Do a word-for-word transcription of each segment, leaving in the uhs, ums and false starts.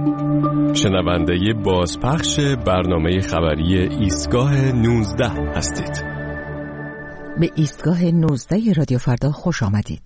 شنونده بازپخش برنامه خبری ایستگاه نوزده هستید. به ایستگاه نوزده رادیو فردا خوش آمدید.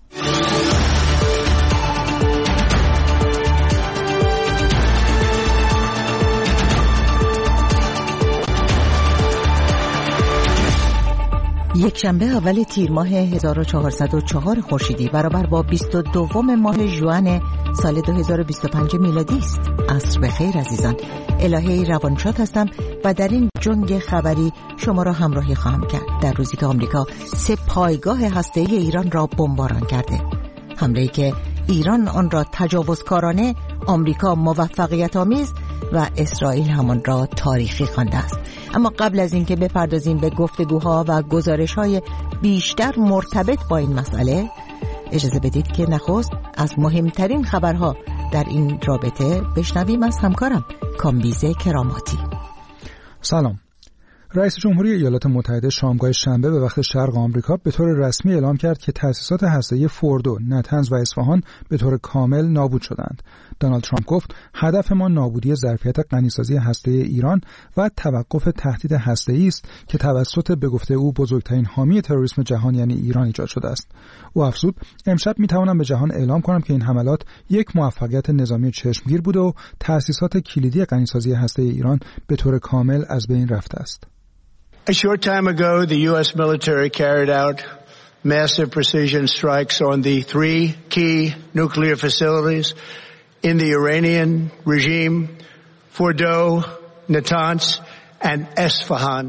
یک شنبه اول تیر ماه هزار و چهارصد و چهار خورشیدی برابر با بیست و دوم ماه ژوئن سال دو هزار و بیست و پنج میلادی است. عصر بخیر عزیزان. الهه روانشاد هستم و در این جنگ خبری شما را همراهی خواهم کرد در روزی که آمریکا سه پایگاه هسته‌ای ایران را بمباران کرده. حمله‌ای که ایران آن را تجاوزکارانه، آمریکا موفقیت آمیز و اسرائیل همان را تاریخی خوانده است. اما قبل از اینکه بپردازیم به گفتگوها و گزارش‌های بیشتر مرتبط با این مسئله، اجازه بدید که نخست از مهمترین خبرها در این رابطه بشنویم از همکارم کامبیز کراماتی. سلام. رئیس جمهوری ایالات متحده شامگاه شنبه به وقت شرق آمریکا به طور رسمی اعلام کرد که تأسیسات هسته‌ای فوردو، نتنز و اصفهان به طور کامل نابود شدند. دونالد ترامپ گفت هدف ما نابودی ظرفیت غنیسازی هسته‌ای ایران و توقف تهدید هسته‌ای است که توسط به گفته او بزرگترین حامی تروریسم جهان یعنی ایران ایجاد شده است. او افزود امشب می‌توانم به جهان اعلام کنم که این حملات یک موفقیت نظامی چشمگیر بوده و تأسیسات کلیدی غنیسازی هسته‌ای ایران به طور کامل از بین رفته است. A short time ago, the U S military carried out massive precision strikes on the three key nuclear facilities in the Iranian regime, Fordo, Natanz, and Esfahan.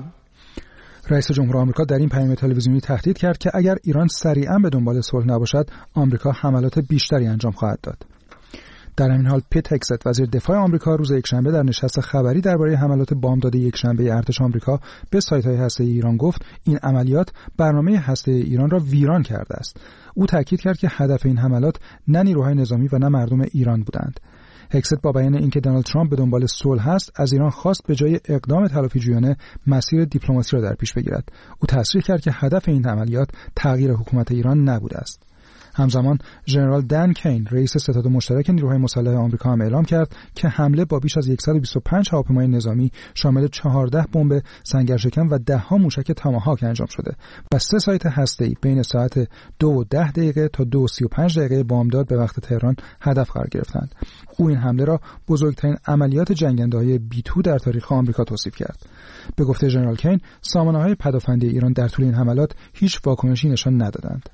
رئیس جمهور آمریکا در این پیام تلویزیونی تهدید کرد که اگر ایران سریعاً به دنبال صلح نباشد، آمریکا حملات بیشتری انجام خواهد داد. در همین حال پیت هگست وزیر دفاع آمریکا روز یکشنبه در نشست خبری درباره حملات بامداد یکشنبه ارتش آمریکا به سایت‌های هسته‌ای ایران گفت این عملیات برنامه هسته‌ای ایران را ویران کرده است. او تاکید کرد که هدف این حملات نه نیروهای نظامی و نه مردم ایران بودند. هگست با بیان اینکه دونالد ترامپ به دنبال صلح است، از ایران خواست به جای اقدام تلافی‌جویانه مسیر دیپلماسی را در پیش بگیرد. او تصریح کرد که هدف این عملیات تغییر حکومت ایران نبوده است. همزمان ژنرال دن کین رئیس ستاد مشترک نیروهای مسلح آمریکا هم اعلام کرد که حمله با بیش از صد و بیست و پنج هواپیمای نظامی شامل چهارده بمب سنگرشکن و ده ها موشک تاماهاک انجام شده و سه سایت هسته‌ای بین ساعت دو و ده دقیقه تا دو و سی و پنج دقیقه بامداد به وقت تهران هدف قرار گرفتند. او این حمله را بزرگترین عملیات جنگنده‌های بی تو در تاریخ آمریکا توصیف کرد. به گفته ژنرال کین، سامانه‌های پدافندی ایران در طول این حملات هیچ واکنشی نشان ندادند.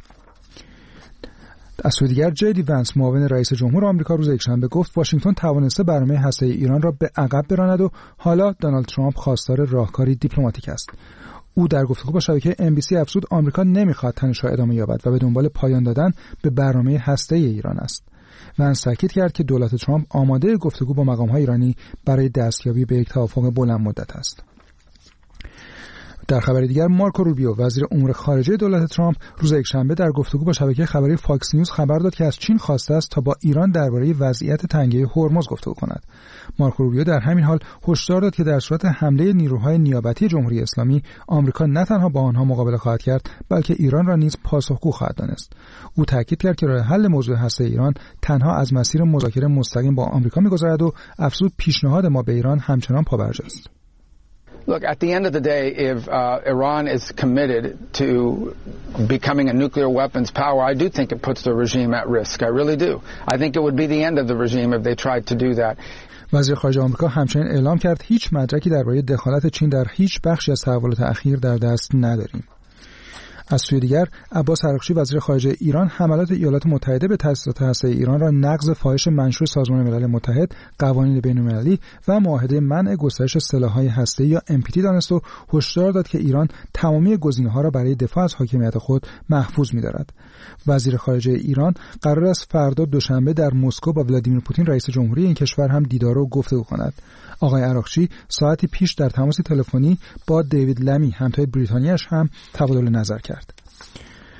از سوی دیگر جی دی ونس معاون رئیس جمهور آمریکا روز یکشنبه گفت واشنگتن توانسته برنامه هسته‌ای ایران را به عقب براند و حالا دونالد ترامپ خواستار راهکاری دیپلماتیک است. او در گفتگو با شبکه ام بی سی افزود آمریکا نمیخواد تنش را ادامه یابد و به دنبال پایان دادن به برنامه هسته‌ای ایران است. ونس تاکید کرد که دولت ترامپ آماده گفتگو با مقام‌های ایرانی برای دستیابی به یک توافق بلند مدت است. در خبر دیگر مارکو روبیو وزیر امور خارجه دولت ترامپ روز یکشنبه در گفتگو با شبکه خبری فاکس نیوز خبر داد که از چین خواسته است تا با ایران درباره وضعیت تنگه هرمز گفتگو کند. مارکو روبیو در همین حال هشدار داد که در صورت حمله نیروهای نیابتی جمهوری اسلامی آمریکا نه تنها با آنها مقابله خواهد کرد بلکه ایران را نیز پاسخگو خواهد دانست. او تاکید کرد که راه حل موضوع هسته ایران تنها از مسیر مذاکره مستقیم با آمریکا می‌گذرد و افزود پیشنهاد ما به ایران همچنان پابرجا است. Look, at the end of the day, if uh, Iran is committed to becoming a nuclear weapons power, I do think it puts the regime at risk. I really do. I think it would be the end of the regime if they tried to do that. وزیر خارجه آمریکا همچنین اعلام کرد هیچ مدرکی درباره دخالت چین در هیچ بخشی از تحولات اخیر در دست نداریم. از سوی دیگر عباس عراقچی وزیر خارجه ایران حملات ایالات متحده به تأسیسات هسته‌ای ایران را نقض فاحش منشور سازمان ملل متحد، قوانین بین‌المللی و معاهده منع گسترش سلاح‌های هسته‌ای یا ام پی تی دانست و هشدار داد که ایران تمامی گزینه‌ها را برای دفاع از حاکمیت خود محفوظ می‌دارد. وزیر خارجه ایران قرار است فردا دوشنبه در مسکو با ولادیمیر پوتین رئیس جمهوری این کشور هم دیدار و گفتگو کند. آقای عراقچی ساعتی پیش در تماس تلفنی با دیوید لمی همتای بریتانیاش هم تبادل نظر کرد.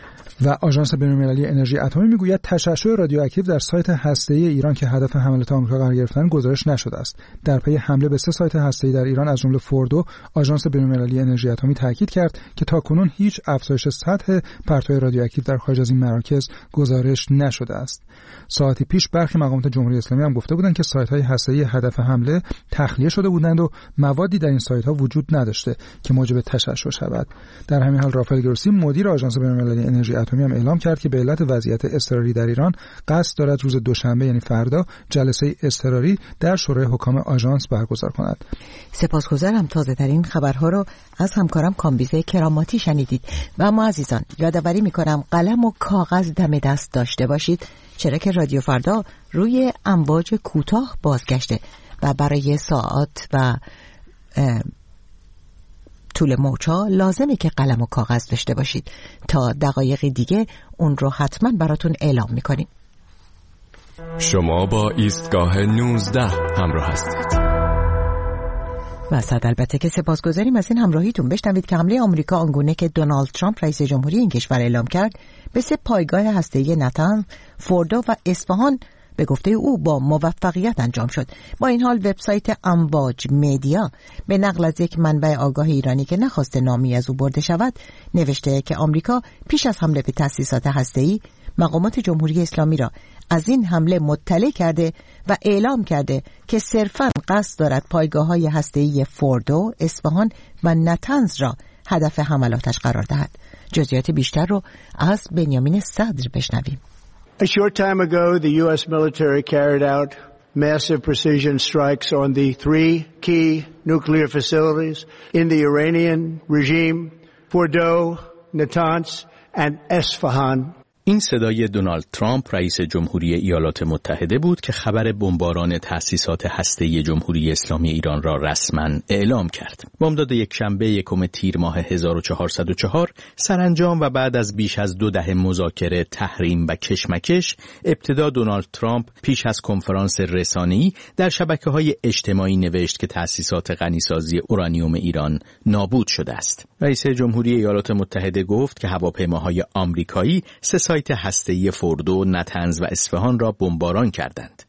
و آژانس بین‌المللی انرژی اتمی میگوید تشعشع رادیواکتیو در سایت هسته‌ای ایران که هدف حملات آمریکا قرار گرفتن گزارش نشده است. در پی حمله به سه سایت هسته‌ای در ایران از جمله فوردو، آژانس بین‌المللی انرژی اتمی تاکید کرد که تاکنون هیچ افزایش سطح پرتوهای رادیواکتیو در خارج از این مراکز گزارش نشده است. ساعتی پیش برخی مقامات جمهوری اسلامی هم گفته بودند که سایت‌های هسته‌ای هدف حمله تخلیه شده بودند و موادی در این سایت‌ها وجود نداشته که موجب تشعشع شود. در همین حال رافائل گروسی مدیر آژانس بین‌المللی انرژی اتمی هم اعلام کرد که به علت وضعیت اضطراری در ایران قصد دارد روز دوشنبه یعنی فردا جلسه اضطراری در شورای حکام آژانس برگزار کند. سپاسگزارم. تازه‌ترین خبرها رو از همکارم کامبیز کراماتی شنیدید. و اما عزیزان یادآوری می‌کنم قلم و کاغذ دم دست داشته باشید، چرا که رادیو فردا روی امواج کوتاه بازگشته و برای ساعات و طول موج‌ها لازمه که قلم و کاغذ داشته باشید. تا دقایق دیگه اون رو حتما براتون اعلام میکنیم. شما با ایستگاه نوزده همراه هستید. و صد البته که سپاسگزاریم از این همراهیتون. بشنوید که حمله آمریکا آنگونه که دونالد ترامپ رئیس جمهوری این کشور اعلام کرد به سه پایگاه هسته‌ای نتنز، فوردو و اصفهان به گفته او با موفقیت انجام شد. با این حال وبسایت امواج مدیا به نقل از یک منبع آگاه ایرانی که نخواسته نامی از او برده شود نوشته که آمریکا پیش از حمله به تأسیسات هسته‌ای مقامات جمهوری اسلامی را از این حمله مطلع کرده و اعلام کرده که صرفاً قصد دارد پایگاه‌های هسته‌ای فوردو، اصفهان و نتنز را هدف حملاتش قرار دهد. جزئیات بیشتر رو از بنیامین صدر بشنویم. A short time ago, the U S military carried out massive precision strikes on the three key nuclear facilities in the Iranian regime, Fordow, Natanz, and Esfahan. این صدای دونالد ترامپ رئیس جمهوری ایالات متحده بود که خبر بمباران تأسیسات هسته‌ای جمهوری اسلامی ایران را رسما اعلام کرد. بامداد یک شنبه یکم تیر ماه هزار و چهارصد و چهار سرانجام و بعد از بیش از دو دهه مذاکره، تحریم و کشمکش، ابتدا دونالد ترامپ پیش از کنفرانس رسانه‌ای در شبکه‌های اجتماعی نوشت که تأسیسات غنیسازی اورانیوم ایران نابود شده است. رئیس جمهوری ایالات متحده گفت که هواپیماهای آمریکایی سه سایت هسته‌ای فوردو، نتنز و اصفهان را بمباران کردند.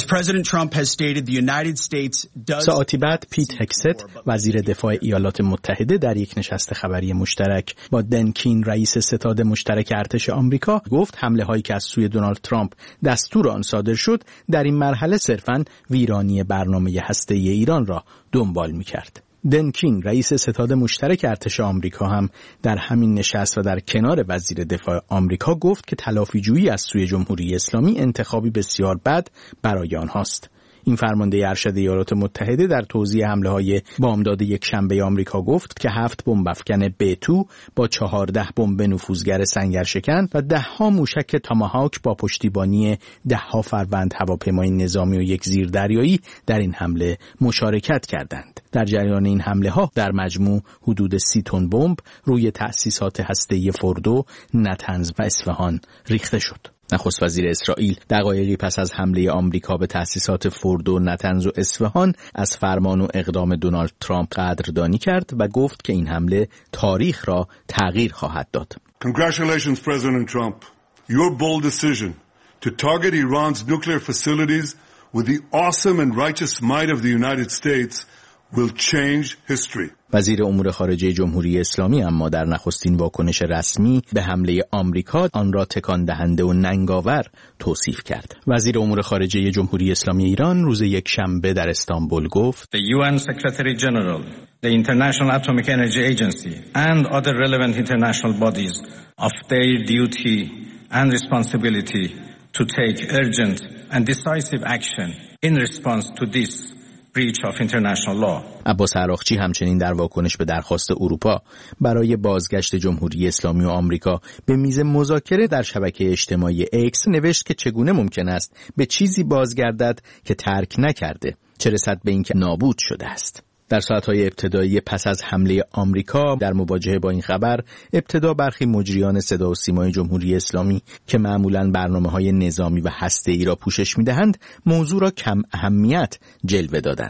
ساعتی بعد پیت هکست وزیر دفاع ایالات متحده در یک نشست خبری مشترک با دن کین رئیس ستاد مشترک ارتش آمریکا گفت حمله هایی که از سوی دونالد ترامپ دستور آن صادر شد در این مرحله صرفاً ویرانی برنامه هسته‌ای ایران را دنبال می‌کرد. دن کین رئیس ستاد مشترک ارتش آمریکا هم در همین نشست و در کنار وزیر دفاع آمریکا گفت که تلافی‌جویی از سوی جمهوری اسلامی انتخابی بسیار بد برای آنهاست. این فرمانده ارشد ایالات متحده در توضیح حمله‌های بامداد یک شنبه آمریکا گفت که هفت بمب افکن بی تو با چهارده بمب نفوذگر سنگرشکن و ده ها موشک تاماهاک با پشتیبانی ده ها فروند هواپیمای نظامی و یک زیردریایی در این حمله مشارکت کردند. در جریان این حمله‌ها در مجموع حدود سی تن بمب روی تأسیسات هسته‌ای فوردو، نتنز و اصفهان ریخته شد. نخست وزیر اسرائیل دقایقی پس از حمله آمریکا به تأسیسات فوردو، نتنز و اصفهان از فرمان و اقدام دونالد ترامپ قدردانی کرد و گفت که این حمله تاریخ را تغییر خواهد داد. Congratulations President Trump. Your bold decision to target Iran's nuclear facilities with the awesome and righteous might of the United States will change history. وزیر امور خارجه جمهوری اسلامی اما در نخستین واکنش رسمی به حمله آمریکا آن را تکان دهنده و ننگاور توصیف کرد. وزیر امور خارجه جمهوری اسلامی ایران روز یک شنبه در استانبول گفت: The یو ان Secretary General, the International Atomic Energy Agency and other relevant international bodies of their duty and responsibility to take urgent and decisive action in response to this breach of international law. عباس عراقچی همچنین در واکنش به درخواست اروپا برای بازگشت جمهوری اسلامی و آمریکا به میز مذاکره در شبکه اجتماعی ایکس نوشت که چگونه ممکن است به چیزی بازگردد که ترک نکرده، چه رسد به اینکه نابود شده است. در ساعت‌های ابتدایی پس از حمله آمریکا در مواجهه با این خبر، ابتدا برخی مجریان صدا و سیمای جمهوری اسلامی که معمولاً برنامه‌های نظامی و هسته‌ای را پوشش می‌دهند، موضوع را کم اهمیت جلوه دادند.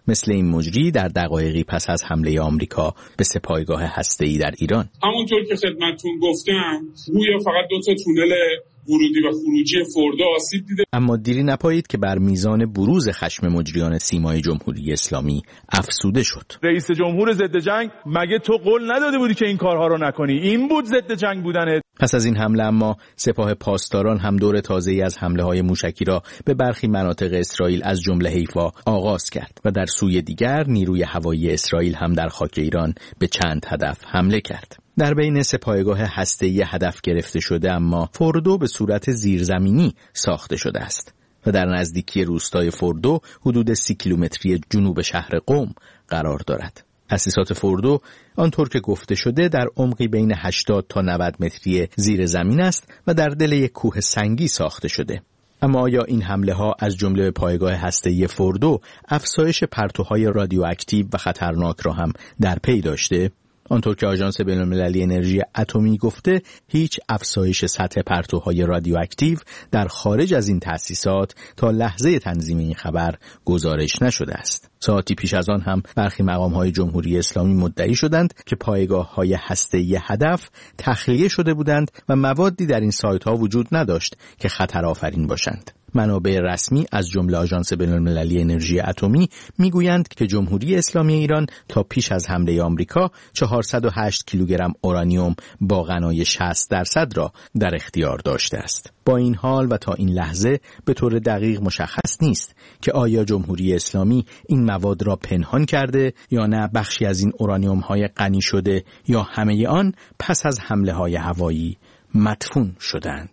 مثل این مجری در دقایقی پس از حمله آمریکا به سپایگاه هسته‌ای در ایران. همونطور که خدمتتون گفتم گویا فقط دو تا تونل ورودی و خروجی فوردو آسیب دیده. اما دیری نپایید که بر میزان بروز خشم مجریان سیمای جمهوری اسلامی افزوده شد. رئیس جمهور ضد جنگ مگه تو قول نداده بودی که این کارها رو نکنی؟ این بود ضد جنگ بودنه. پس از این حمله اما سپاه پاسداران هم دور تازه‌ای از حمله‌های موشکی را به برخی مناطق اسرائیل از جمله حیفا آغاز کرد و در سوی دیگر نیروی هوایی اسرائیل هم در خاک ایران به چند هدف حمله کرد. در بین سپایگاه هسته‌ای هدف گرفته شده اما فوردو به صورت زیرزمینی ساخته شده است و در نزدیکی روستای فوردو حدود سی کیلومتری جنوب شهر قم قرار دارد. تأسیسات فوردو آنطور که گفته شده در عمقی بین هشتاد تا نود متری زیر زمین است و در دل یک کوه سنگی ساخته شده. اما آیا این حمله ها از جمله پایگاه هسته‌ای فوردو افزایش پرتوهای رادیواکتیو و خطرناک را هم در پی داشته؟ آنطور که آژانس بین‌المللی انرژی اتمی گفته هیچ افزایش سطح پرتوهای رادیواکتیو در خارج از این تأسیسات تا لحظه تنظیم این خبر گزارش نشده است. ساعتی پیش از آن هم برخی مقام‌های جمهوری اسلامی مدعی شدند که پایگاه‌های هسته‌ای هدف تخلیه شده بودند و موادی در این سایت‌ها وجود نداشت که خطر آفرین باشند. منابع رسمی از جمله آژانس بین‌المللی انرژی اتمی میگویند که جمهوری اسلامی ایران تا پیش از حمله آمریکا چهارصد و هشت کیلوگرم اورانیوم با غنای شصت درصد را در اختیار داشته است. با این حال و تا این لحظه به طور دقیق مشخص نیست که آیا جمهوری اسلامی این مواد را پنهان کرده یا نه بخشی از این اورانیوم‌های غنی شده یا همه آن پس از حمله‌های هوایی مدفون شدند.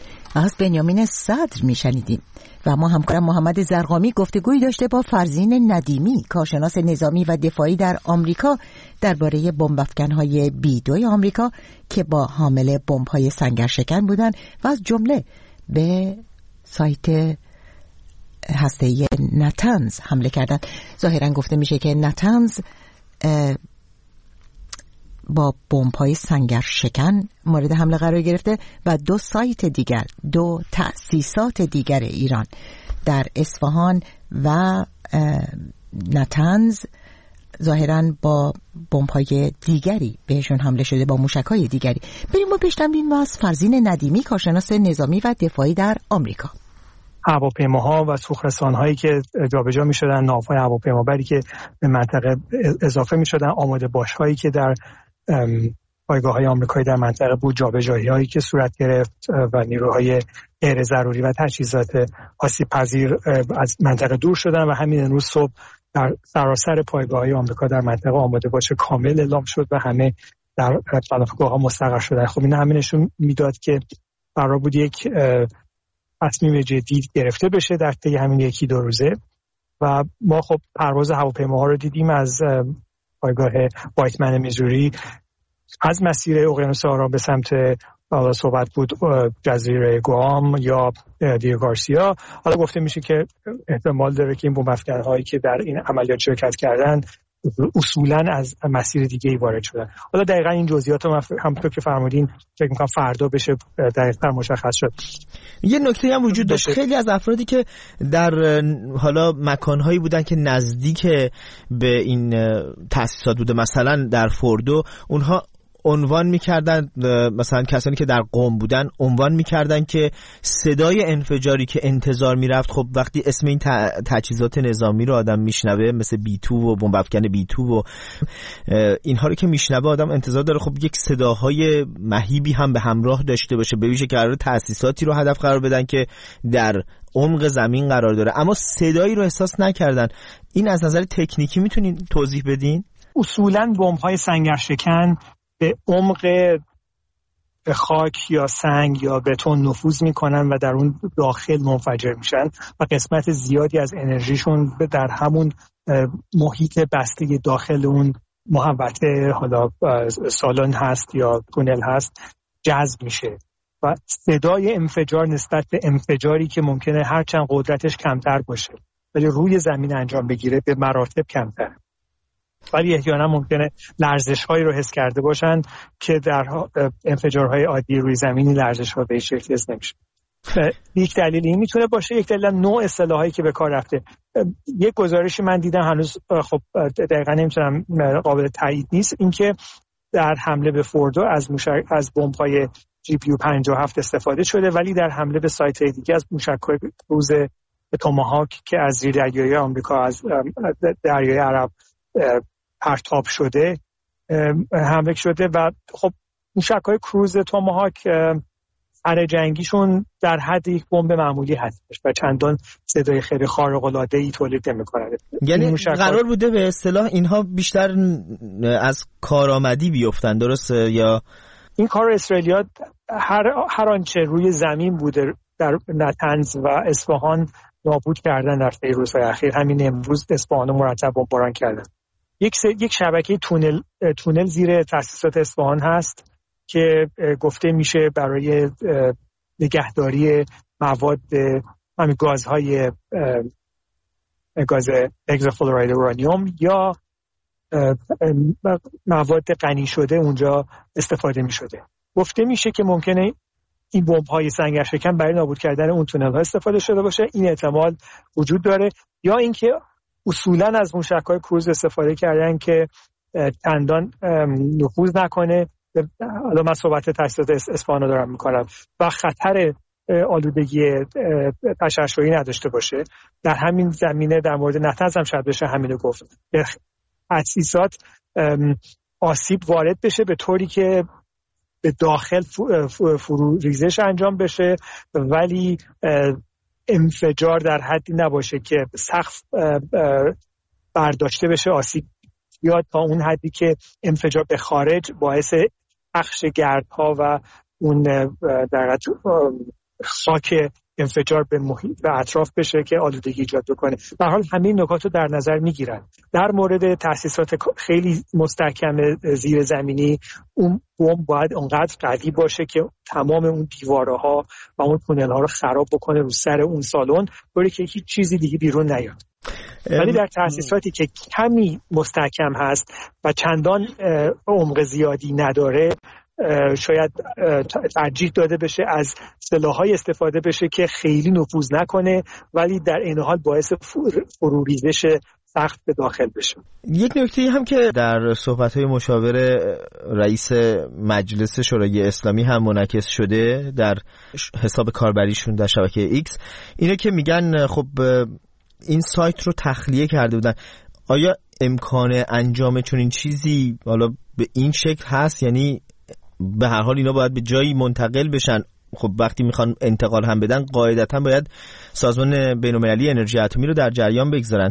از بنیامین صدر میشنیدیم و ما همکارم محمد زرقامی گفتگویی داشته با فرزین ندیمی کارشناس نظامی و دفاعی در آمریکا درباره بمب افکن‌های بی دو آمریکا که با حامل بمب‌های سنگرشکن بودند و از جمله به سایت هسته‌ای نتنز حمله کردند. ظاهراً گفته میشه که نتنز با بمب‌های سنگرشکن مورد حمله قرار گرفته و دو سایت دیگر، دو تأسیسات دیگر ایران در اصفهان و نتنز ظاهراً با بمب‌های دیگری بهشون حمله شده، با موشک‌های دیگری. بریم ما بشنویم از فرزین ندیمی کارشناس نظامی و دفاعی در آمریکا. هواپیماها و سوخرسان‌هایی که جابجا می‌شدن، ناوهای هواپیمابری که به منطقه اضافه می‌شدن، آماده باش‌هایی که در پایگاه‌های آمریکایی در منطقه بود، جابجایی‌هایی که صورت گرفت و نیروهای غیر ضروری و تجهیزات آسیب‌پذیر از منطقه دور شدن و همین امروز صبح در سراسر پایگاه‌های آمریکا در منطقه آماده باش کامل اعلام شد و همه در پناهگاه‌ها مستقر شدن. خب این همه نشون میداد که قرار بود یک تصمیم جدی گرفته بشه در طی همین یکی دو روزه و ما خب پرواز هواپیماها رو دیدیم از پایگاه وایتمن میزوری از مسیر اقیانوس آرام به سمت حالا صحبت بود جزیره گوام یا دیو گارسیا. حالا گفته میشه که احتمال داره که این بمب افکن‌هایی که در این عملیات شرکت کردن اصولاً از مسیر دیگه‌ای وارد شدن. حالا دقیقاً این جزئیات هم همونطور که فرمودین فکر می‌کنم فردا بشه دقیقاً مشخص شد. یه نکته هم وجود داشت، خیلی از افرادی که در حالا مکان‌هایی بودن که نزدیک به این تأسیسات بوده، مثلا در فوردو، اونها عنوان می‌کردن، مثلا کسانی که در قم بودن عنوان می‌کردن که صدای انفجاری که انتظار می‌رفت، خب وقتی اسم این تجهیزات نظامی رو آدم میشنوه مثل بی تو و بمب افکن بی تو و اینها رو که میشنوه آدم انتظار داره خب یک صداهای مهیبی هم به همراه داشته باشه، به ویژه که قرار تأسیساتی رو هدف قرار بدن که در عمق زمین قرار داره، اما صدایی رو احساس نکردن. این از نظر تکنیکی میتونین توضیح بدین؟ اصولاً بمب‌های سنگرشکن به عمق خاک یا سنگ یا بتون نفوذ میکنن و در اون داخل منفجر میشن و قسمت زیادی از انرژیشون در همون محیط بسته داخل اون محوطه، حالا سالن هست یا تونل هست، جذب میشه و صدای انفجار نسبت به انفجاری که ممکنه هرچند قدرتش کمتر باشه ولی روی زمین انجام بگیره به مراتب کمتر، ولی احیانا ممکنه لرزش‌هایی رو حس کرده باشن که در انفجارهای عادی روی زمینی لرزش‌ها به هیچ شکل حس نمیشه. یک دلیل این میتونه باشه، یک دلیل نوع اصطلاحایی که به کار رفته. یک گزارشی من دیدم هنوز خب دقیقاً نمیتونم قابل تایید نیست، اینکه در حمله به فوردو از موشک از بمب‌های جی پی یو پنجاه و هفت استفاده شده، ولی در حمله به سایت‌های دیگه از موشک‌های کروز توماهاک که از زیردریایی آمریکا از دریای عرب پرتاب شده حمله شده و خب موشک‌های کروز توماهاک اره جنگیشون در حد یک بمب معمولی هستش و چندان صدای خیلی خارق‌العاده‌ای تولید نمی‌کنه. یعنی موشک‌ها... قرار بوده به اصطلاح اینها بیشتر از کارآمدی بیفتن، درسته؟ یا این کار اسرائیلیا هر هر آنچه روی زمین بوده در نتنز و اصفهان نابود کردن در طی روزهای اخیر. همین امروز اصفهان رو مرتب بمباران کردن. یک س... یک شبکه تونل تونل زیر تأسیسات اصفهان هست که گفته میشه برای نگهداری مواد همین گازهای گاز هگزافلوراید اورانیوم یا مواد غنی شده اونجا استفاده میشده. گفته میشه که ممکنه این بمب‌های سنگرشکن برای نابود کردن اون تونل‌ها استفاده شده باشه. این احتمال وجود داره، یا اینکه اصولاً از موشک‌های کروز استفاده کردن که چندان نفوذ نکنه. حالا من صحبت تاسیسات اصفهان رو دارم میکنم و خطر آلودگی تشعشعی نداشته باشه. در همین زمینه در مورد نتنز هم شاید بشه همینو گفت، تاسیسات آسیب وارد بشه به طوری که به داخل فرو ریزش انجام بشه ولی انفجار در حدی نباشه که سقف برداشته بشه، آسیب بیاد تا اون حدی که انفجار به خارج باعث پخش گردها و اون در خاک انفجار به محیط و اطراف بشه که آلودگی ایجاد بکنه. به هر حال همین نکات رو در نظر میگیرن. در مورد تأسیسات خیلی مستحکم زیر زمینی، اون بمب باید اونقدر قوی باشه که تمام اون دیوارها و اون تونل ها رو خراب بکنه رو سر اون سالن، طوری که هیچ چیزی دیگه بیرون نیاد. ولی در تأسیساتی که کمی مستحکم هست و چندان عمق زیادی نداره، شاید ترجیح داده بشه از سلاح‌های استفاده بشه که خیلی نفوذ نکنه ولی در این حال باعث فروریزش سخت به داخل بشه. یک نکته هم که در صحبت‌های مشاور رئیس مجلس شورای اسلامی هم منعکس شده در حساب کاربریشون در شبکه ایکس، اینه که میگن خب این سایت رو تخلیه کرده بودن. آیا امکان انجام چنین چیزی حالا به این شکل هست؟ یعنی به هر حال اینا باید به جایی منتقل بشن. خب وقتی میخوان انتقال هم بدن قاعدتا باید سازمان بین‌المللی انرژی اتمی رو در جریان بگذارن.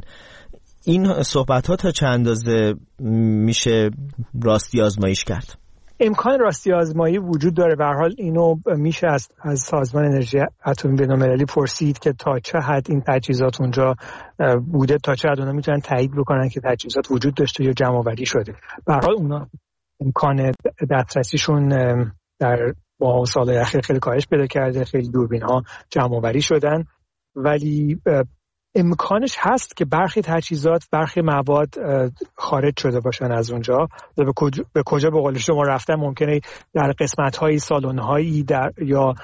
این صحبت ها تا چند اندازه میشه راستی آزمایش کرد؟ امکان راستی آزمایی وجود داره. به هر حال اینو میشه از از سازمان انرژی اتمی بین‌المللی پرسید که تا چه حد این تجهیزات اونجا بوده، تا چه حد اونا میتونن تایید بکنن که تجهیزات وجود داشته یا جمع آوری شده. به هر حال اونا امکان دسترسیشون در با سالهای اخیر خیلی کاهش پیدا کرده، خیلی دوربین ها جمع آوری شدن، ولی امکانش هست که برخی تجهیزات، برخی مواد خارج شده باشن از اونجا. به کجا به کجا به قول شما رفتن؟ ممکنه در قسمت‌های سالن‌هایی در یا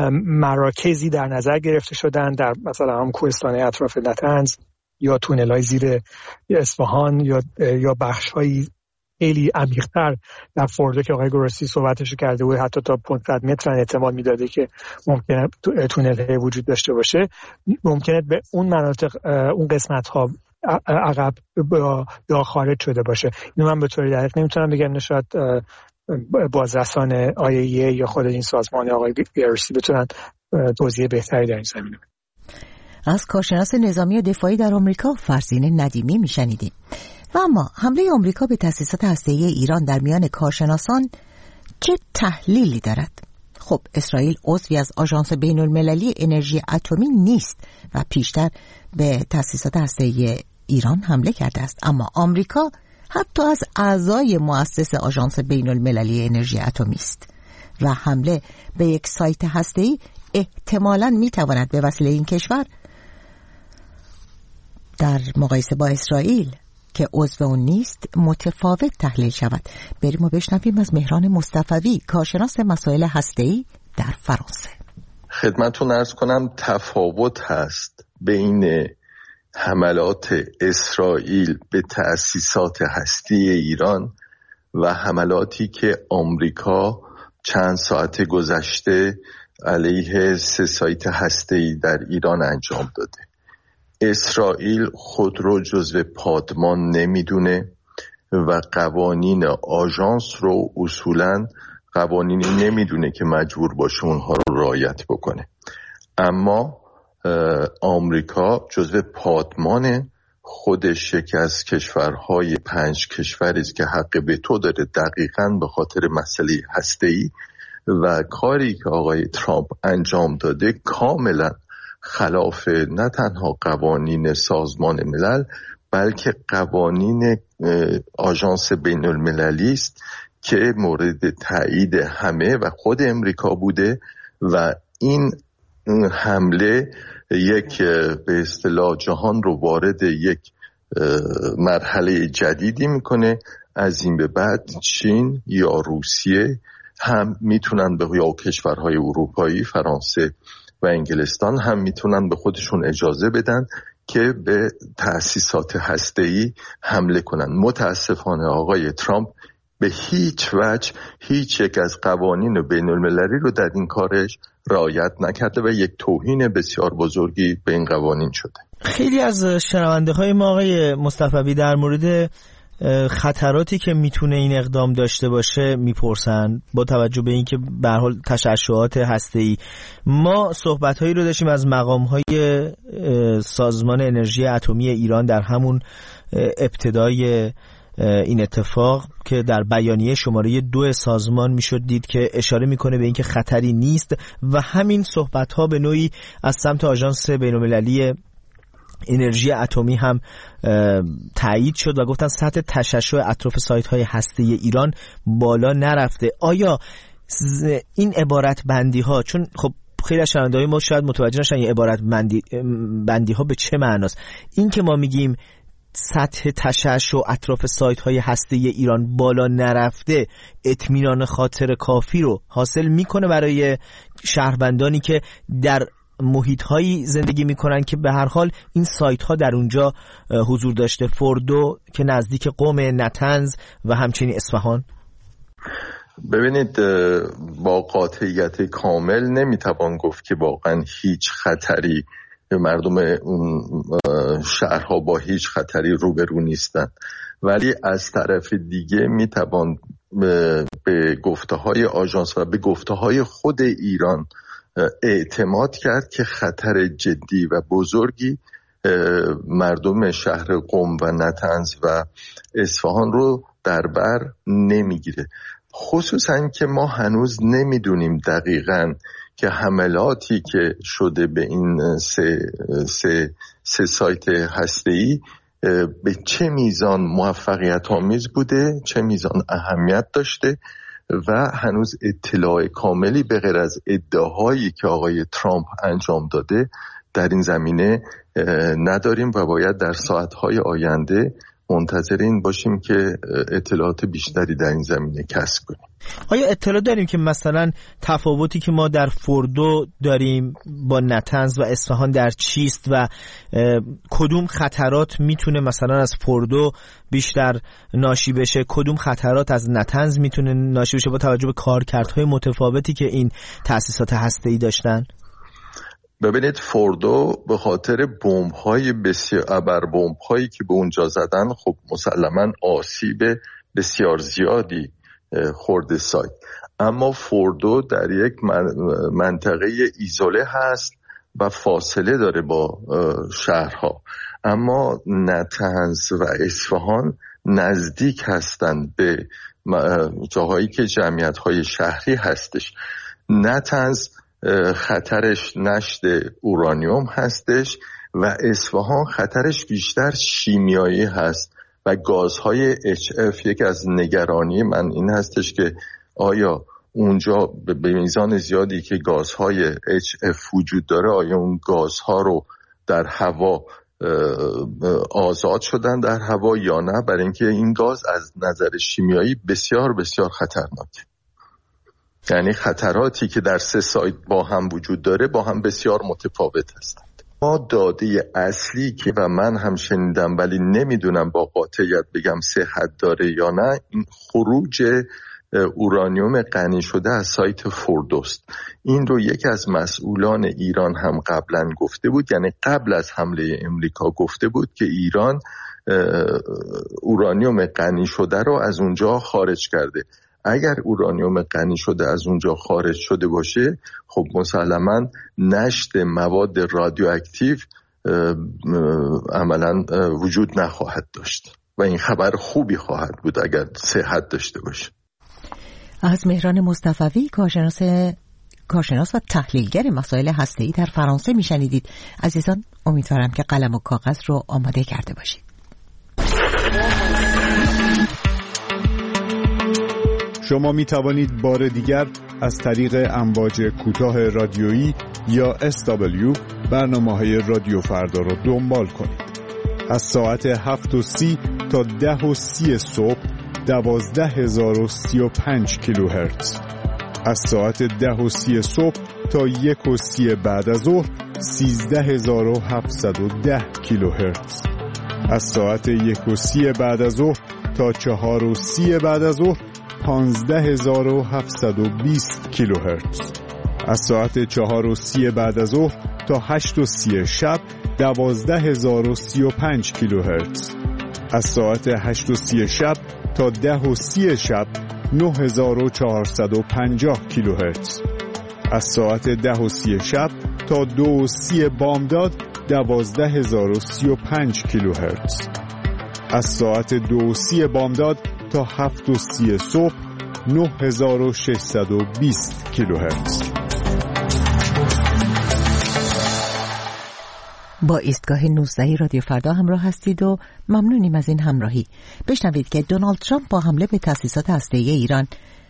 مراکزی در نظر گرفته شدن، در مثلا هم کوهستان اطراف نتنز یا تونل‌های زیر اصفهان یا یا بخش‌های خیلی عمیق‌تر در فوردو که آقای گروسی صحبتش کرده بود، حتی تا پانصد متر احتمال میداده که ممکنه تونل وجود داشته باشه. ممکنه به اون مناطق، اون قسمت‌ها عقب یا خارج شده باشه. اینو من به طور دقیق نمیتونم بگم، شاید بازرسان آی ای ای یا خود این سازمان آقای گروسی بتونن توضیح بهتری در این زمینه. از کارشناس نظامی و دفاعی در آمریکا فرزین ندیمی میشنیدیم. و اما حمله آمریکا به تأسیسات هسته‌ای ایران در میان کارشناسان چه تحلیلی دارد؟ خب اسرائیل عضوی از آژانس بین‌المللی انرژی اتمی نیست و پیشتر به تأسیسات هسته‌ای ایران حمله کرده است، اما آمریکا حتی از اعضای مؤسس آژانس بین‌المللی انرژی اتمی است و حمله به یک سایت هسته‌ای احتمالاً می‌تواند به وسیله این کشور در مقایسه با اسرائیل که عضو اون نیست متفاوت تحلیل شود. بریم و بشنویم از مهران مصطفوی، کارشناس مسائل هسته‌ای در فرانسه. خدمتتون عرض کنم تفاوت هست بین حملات اسرائیل به تأسیسات هستی ایران و حملاتی که آمریکا چند ساعت گذشته علیه سه سایت هسته‌ای در ایران انجام داده. اسرائیل خود رو جزو پادمان نمیدونه و قوانین آژانس رو اصولاً قوانینی نمیدونه که مجبور باشه اونها رو رعایت بکنه. اما آمریکا جزو پادمان خودش یکی از کشورهای پنج کشوری است که حق وتو داره دقیقاً به خاطر مسئله هسته‌ای و کاری که آقای ترامپ انجام داده کاملا خلاف نه تنها قوانین سازمان ملل بلکه قوانین آژانس بین المللی است که مورد تایید همه و خود امریکا بوده و این حمله یک به اصطلاح جهان رو وارد یک مرحله جدیدی میکنه. از این به بعد چین یا روسیه هم میتونن به یا کشورهای اروپایی فرانسه و انگلستان هم میتونن به خودشون اجازه بدن که به تأسیسات هسته‌ای حمله کنن. متاسفانه آقای ترامپ به هیچ وجه هیچ یک از قوانین بین المللی رو در این کارش رعایت نکرده و یک توهین بسیار بزرگی به این قوانین شده. خیلی از شنونده های ما آقای مصطفی در مورد خطراتی که میتونه این اقدام داشته باشه میپرسن با توجه به اینکه به هر حال تشعشعات هسته‌ای. ما صحبت‌هایی رو داشتیم از مقام‌های سازمان انرژی اتمی ایران در همون ابتدای این اتفاق که در بیانیه شماره دو سازمان میشد دید که اشاره میکنه به اینکه خطری نیست و همین صحبت‌ها به نوعی از سمت آژانس بین‌المللی انرژی اتمی هم تایید شد و گفتن سطح تشعشع اطراف سایت‌های هسته‌ای ایران بالا نرفته. آیا این عبارت بندی ها، چون خب خیلی از شنونده‌های ما شاید متوجه نشن این عبارت بندی, بندی ها به چه معناست، این که ما میگیم سطح تشعشع اطراف سایت‌های هسته‌ای ایران بالا نرفته اطمینان خاطر کافی رو حاصل میکنه برای شهروندانی که در محیط‌هایی زندگی میکنن که به هر حال این سایت‌ها در اونجا حضور داشته، فوردو که نزدیک قم، نطنز و همچنین اصفهان؟ ببینید با قاطعیت کامل نمیتوان گفت که واقعا هیچ خطری مردم اون شهرها با هیچ خطری روبرو نیستن، ولی از طرف دیگه میتوان به گفته‌های آژانس و به گفته‌های خود ایران اعتماد کرد که خطر جدی و بزرگی مردم شهر قم و نطنز و اصفهان رو در بر نمیگیره، خصوصا که ما هنوز نمیدونیم دقیقاً که حملاتی که شده به این سه, سه, سه سایت هسته‌ای به چه میزان موفقیت آمیز بوده، چه میزان اهمیت داشته و هنوز اطلاع کاملی به غیر از ادعاهایی که آقای ترامپ انجام داده در این زمینه نداریم و باید در ساعتهای آینده منتظر این باشیم که اطلاعات بیشتری در این زمینه کسب کنیم. آیا اطلاع داریم که مثلا تفاوتی که ما در فوردو داریم با نطنز و اصفهان در چیست و کدوم خطرات میتونه مثلا از فوردو بیشتر ناشی بشه، کدوم خطرات از نطنز میتونه ناشی بشه با توجه به کارکردهای متفاوتی که این تأسیسات هسته‌ای داشتن؟ ببینید فوردو به خاطر بمب‌های بسیار ابر بمب‌هایی که به اونجا زدن خب مسلماً آسیب بسیار زیادی خورده سایت، اما فوردو در یک منطقه ایزوله هست و فاصله داره با شهرها، اما نطنز و اصفهان نزدیک هستند به جاهایی که جمعیت‌های شهری هستش. نطنز خطرش نشت اورانیوم هستش و اصفهان خطرش بیشتر شیمیایی هست و گازهای اچ اف. یک از نگرانی من این هستش که آیا اونجا به میزان زیادی که گازهای اچ اف وجود داره آیا اون گازها رو در هوا آزاد شدن در هوا یا نه، برای اینکه این گاز از نظر شیمیایی بسیار بسیار خطرناکه. یعنی خطراتی که در سه سایت با هم وجود داره با هم بسیار متفاوت هستند. ما داده اصلی که و من هم شنیدم ولی نمیدونم با قاطعیت بگم صحت داره یا نه، این خروج اورانیوم غنی شده از سایت فوردوست. این رو یکی از مسئولان ایران هم قبلا گفته بود، یعنی قبل از حمله امریکا گفته بود که ایران اورانیوم غنی شده رو از اونجا خارج کرده. اگر اورانیوم غنی شده از اونجا خارج شده باشه، خب مسلماً نشت مواد رادیواکتیو عملاً وجود نخواهد داشت و این خبر خوبی خواهد بود اگر صحت داشته باشه. از مهران مصطفوی، کارشناس کارشناس و تحلیلگر مسائل هسته‌ای در فرانسه میشنیدید. عزیزان، امیدوارم که قلم و کاغذ رو آماده کرده باشید. شما می توانید بار دیگر از طریق امواج کوتاه رادیویی یا اس دبلیو برنامه‌های رادیو فردا را دنبال کنید. از ساعت هفت و سی تا ده و سی صبح دوازده هزار و سی و پنج کیلوهرتز. از ساعت ده و سی صبح تا یک و سی بعد از ظهر سیزده هزار و هفتصد و ده کیلوهرتز. از ساعت یک و سی بعد از ظهر تا چهار و سی بعد از ظهر پانزده هزار و هفتصد و بیست کیلوهرتز. از ساعت چهار و سی بعد از ظهر تا هشت و سی شب دوازده هزار و سی و پنج کیلوهرتز. از ساعت هشت و سی شب تا ده و سی شب نه هزار و چهارصد و پنجاه کیلوهرتز. از ساعت ده و سی شب تا دو و سی بامداد دوازده هزار و سی و پنج کیلوهرتز. از ساعت دو و سی بامداد تا هفت و سی صبح نه هزار و ششصد و بیست کیلوهرتز. با ایستگاه نوزده رادیو فردا همراه هستید و ممنونیم از این همراهی. بشنوید که دونالد ترامپ با حمله به تأسیسات هسته‌ای ایران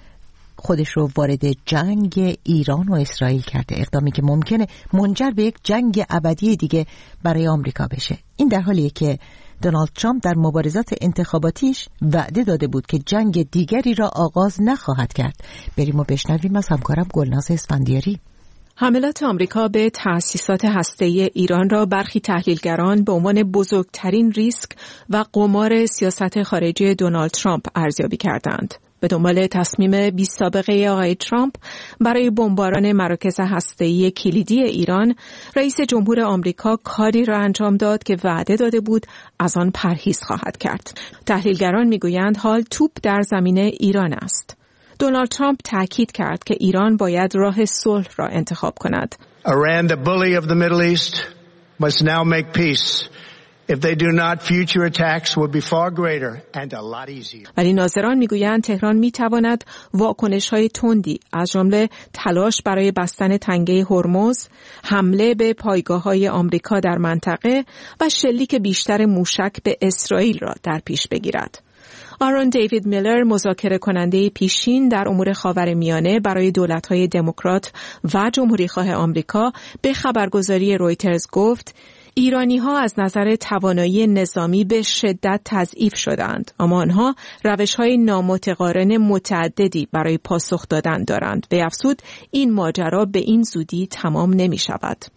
خودش رو وارد جنگ ایران و اسرائیل کرده، اقدامی که ممکنه منجر به یک جنگ ابدی دیگه برای آمریکا بشه. این در حالیه که دونالد ترامپ در مبارزات انتخاباتیش وعده داده بود که جنگ دیگری را آغاز نخواهد کرد. بریم و بشنویم از همکارم گلناز اسفندیاری. حملات آمریکا به تأسیسات هسته‌ای ایران را برخی تحلیلگران به عنوان بزرگترین ریسک و قمار سیاست خارجی دونالد ترامپ ارزیابی کردند. به دنبال تصمیم بی سابقه آقای ترامپ برای بمباران مراکز هسته‌ای کلیدی ایران، رئیس جمهور آمریکا کاری را انجام داد که وعده داده بود از آن پرهیز خواهد کرد. تحلیلگران میگویند حال توپ در زمین ایران است. دونالد ترامپ تاکید کرد که ایران باید راه صلح را انتخاب کند. Iran, the bully of the Middle East, must now make peace. If they do not, future attacks will be far greater and a lot easier. ولی ناظران میگویند تهران میتواند واکنش‌های تندی از جمله تلاش برای بستن تنگه هرمز، حمله به پایگاه‌های آمریکا در منطقه و شلیک بیشتر موشک به اسرائیل را در پیش بگیرد. آرون دیوید میلر، مذاکره کننده پیشین در امور خاورمیانه برای دولت‌های دموکرات و جمهوری‌خواه آمریکا، به خبرگزاری رویترز گفت ایرانی‌ها از نظر توانایی نظامی به شدت تضعیف شدند، اما آنها روش‌های نامتقارن متعددی برای پاسخ دادن دارند. به افزود این ماجرا به این زودی تمام نمی‌شود.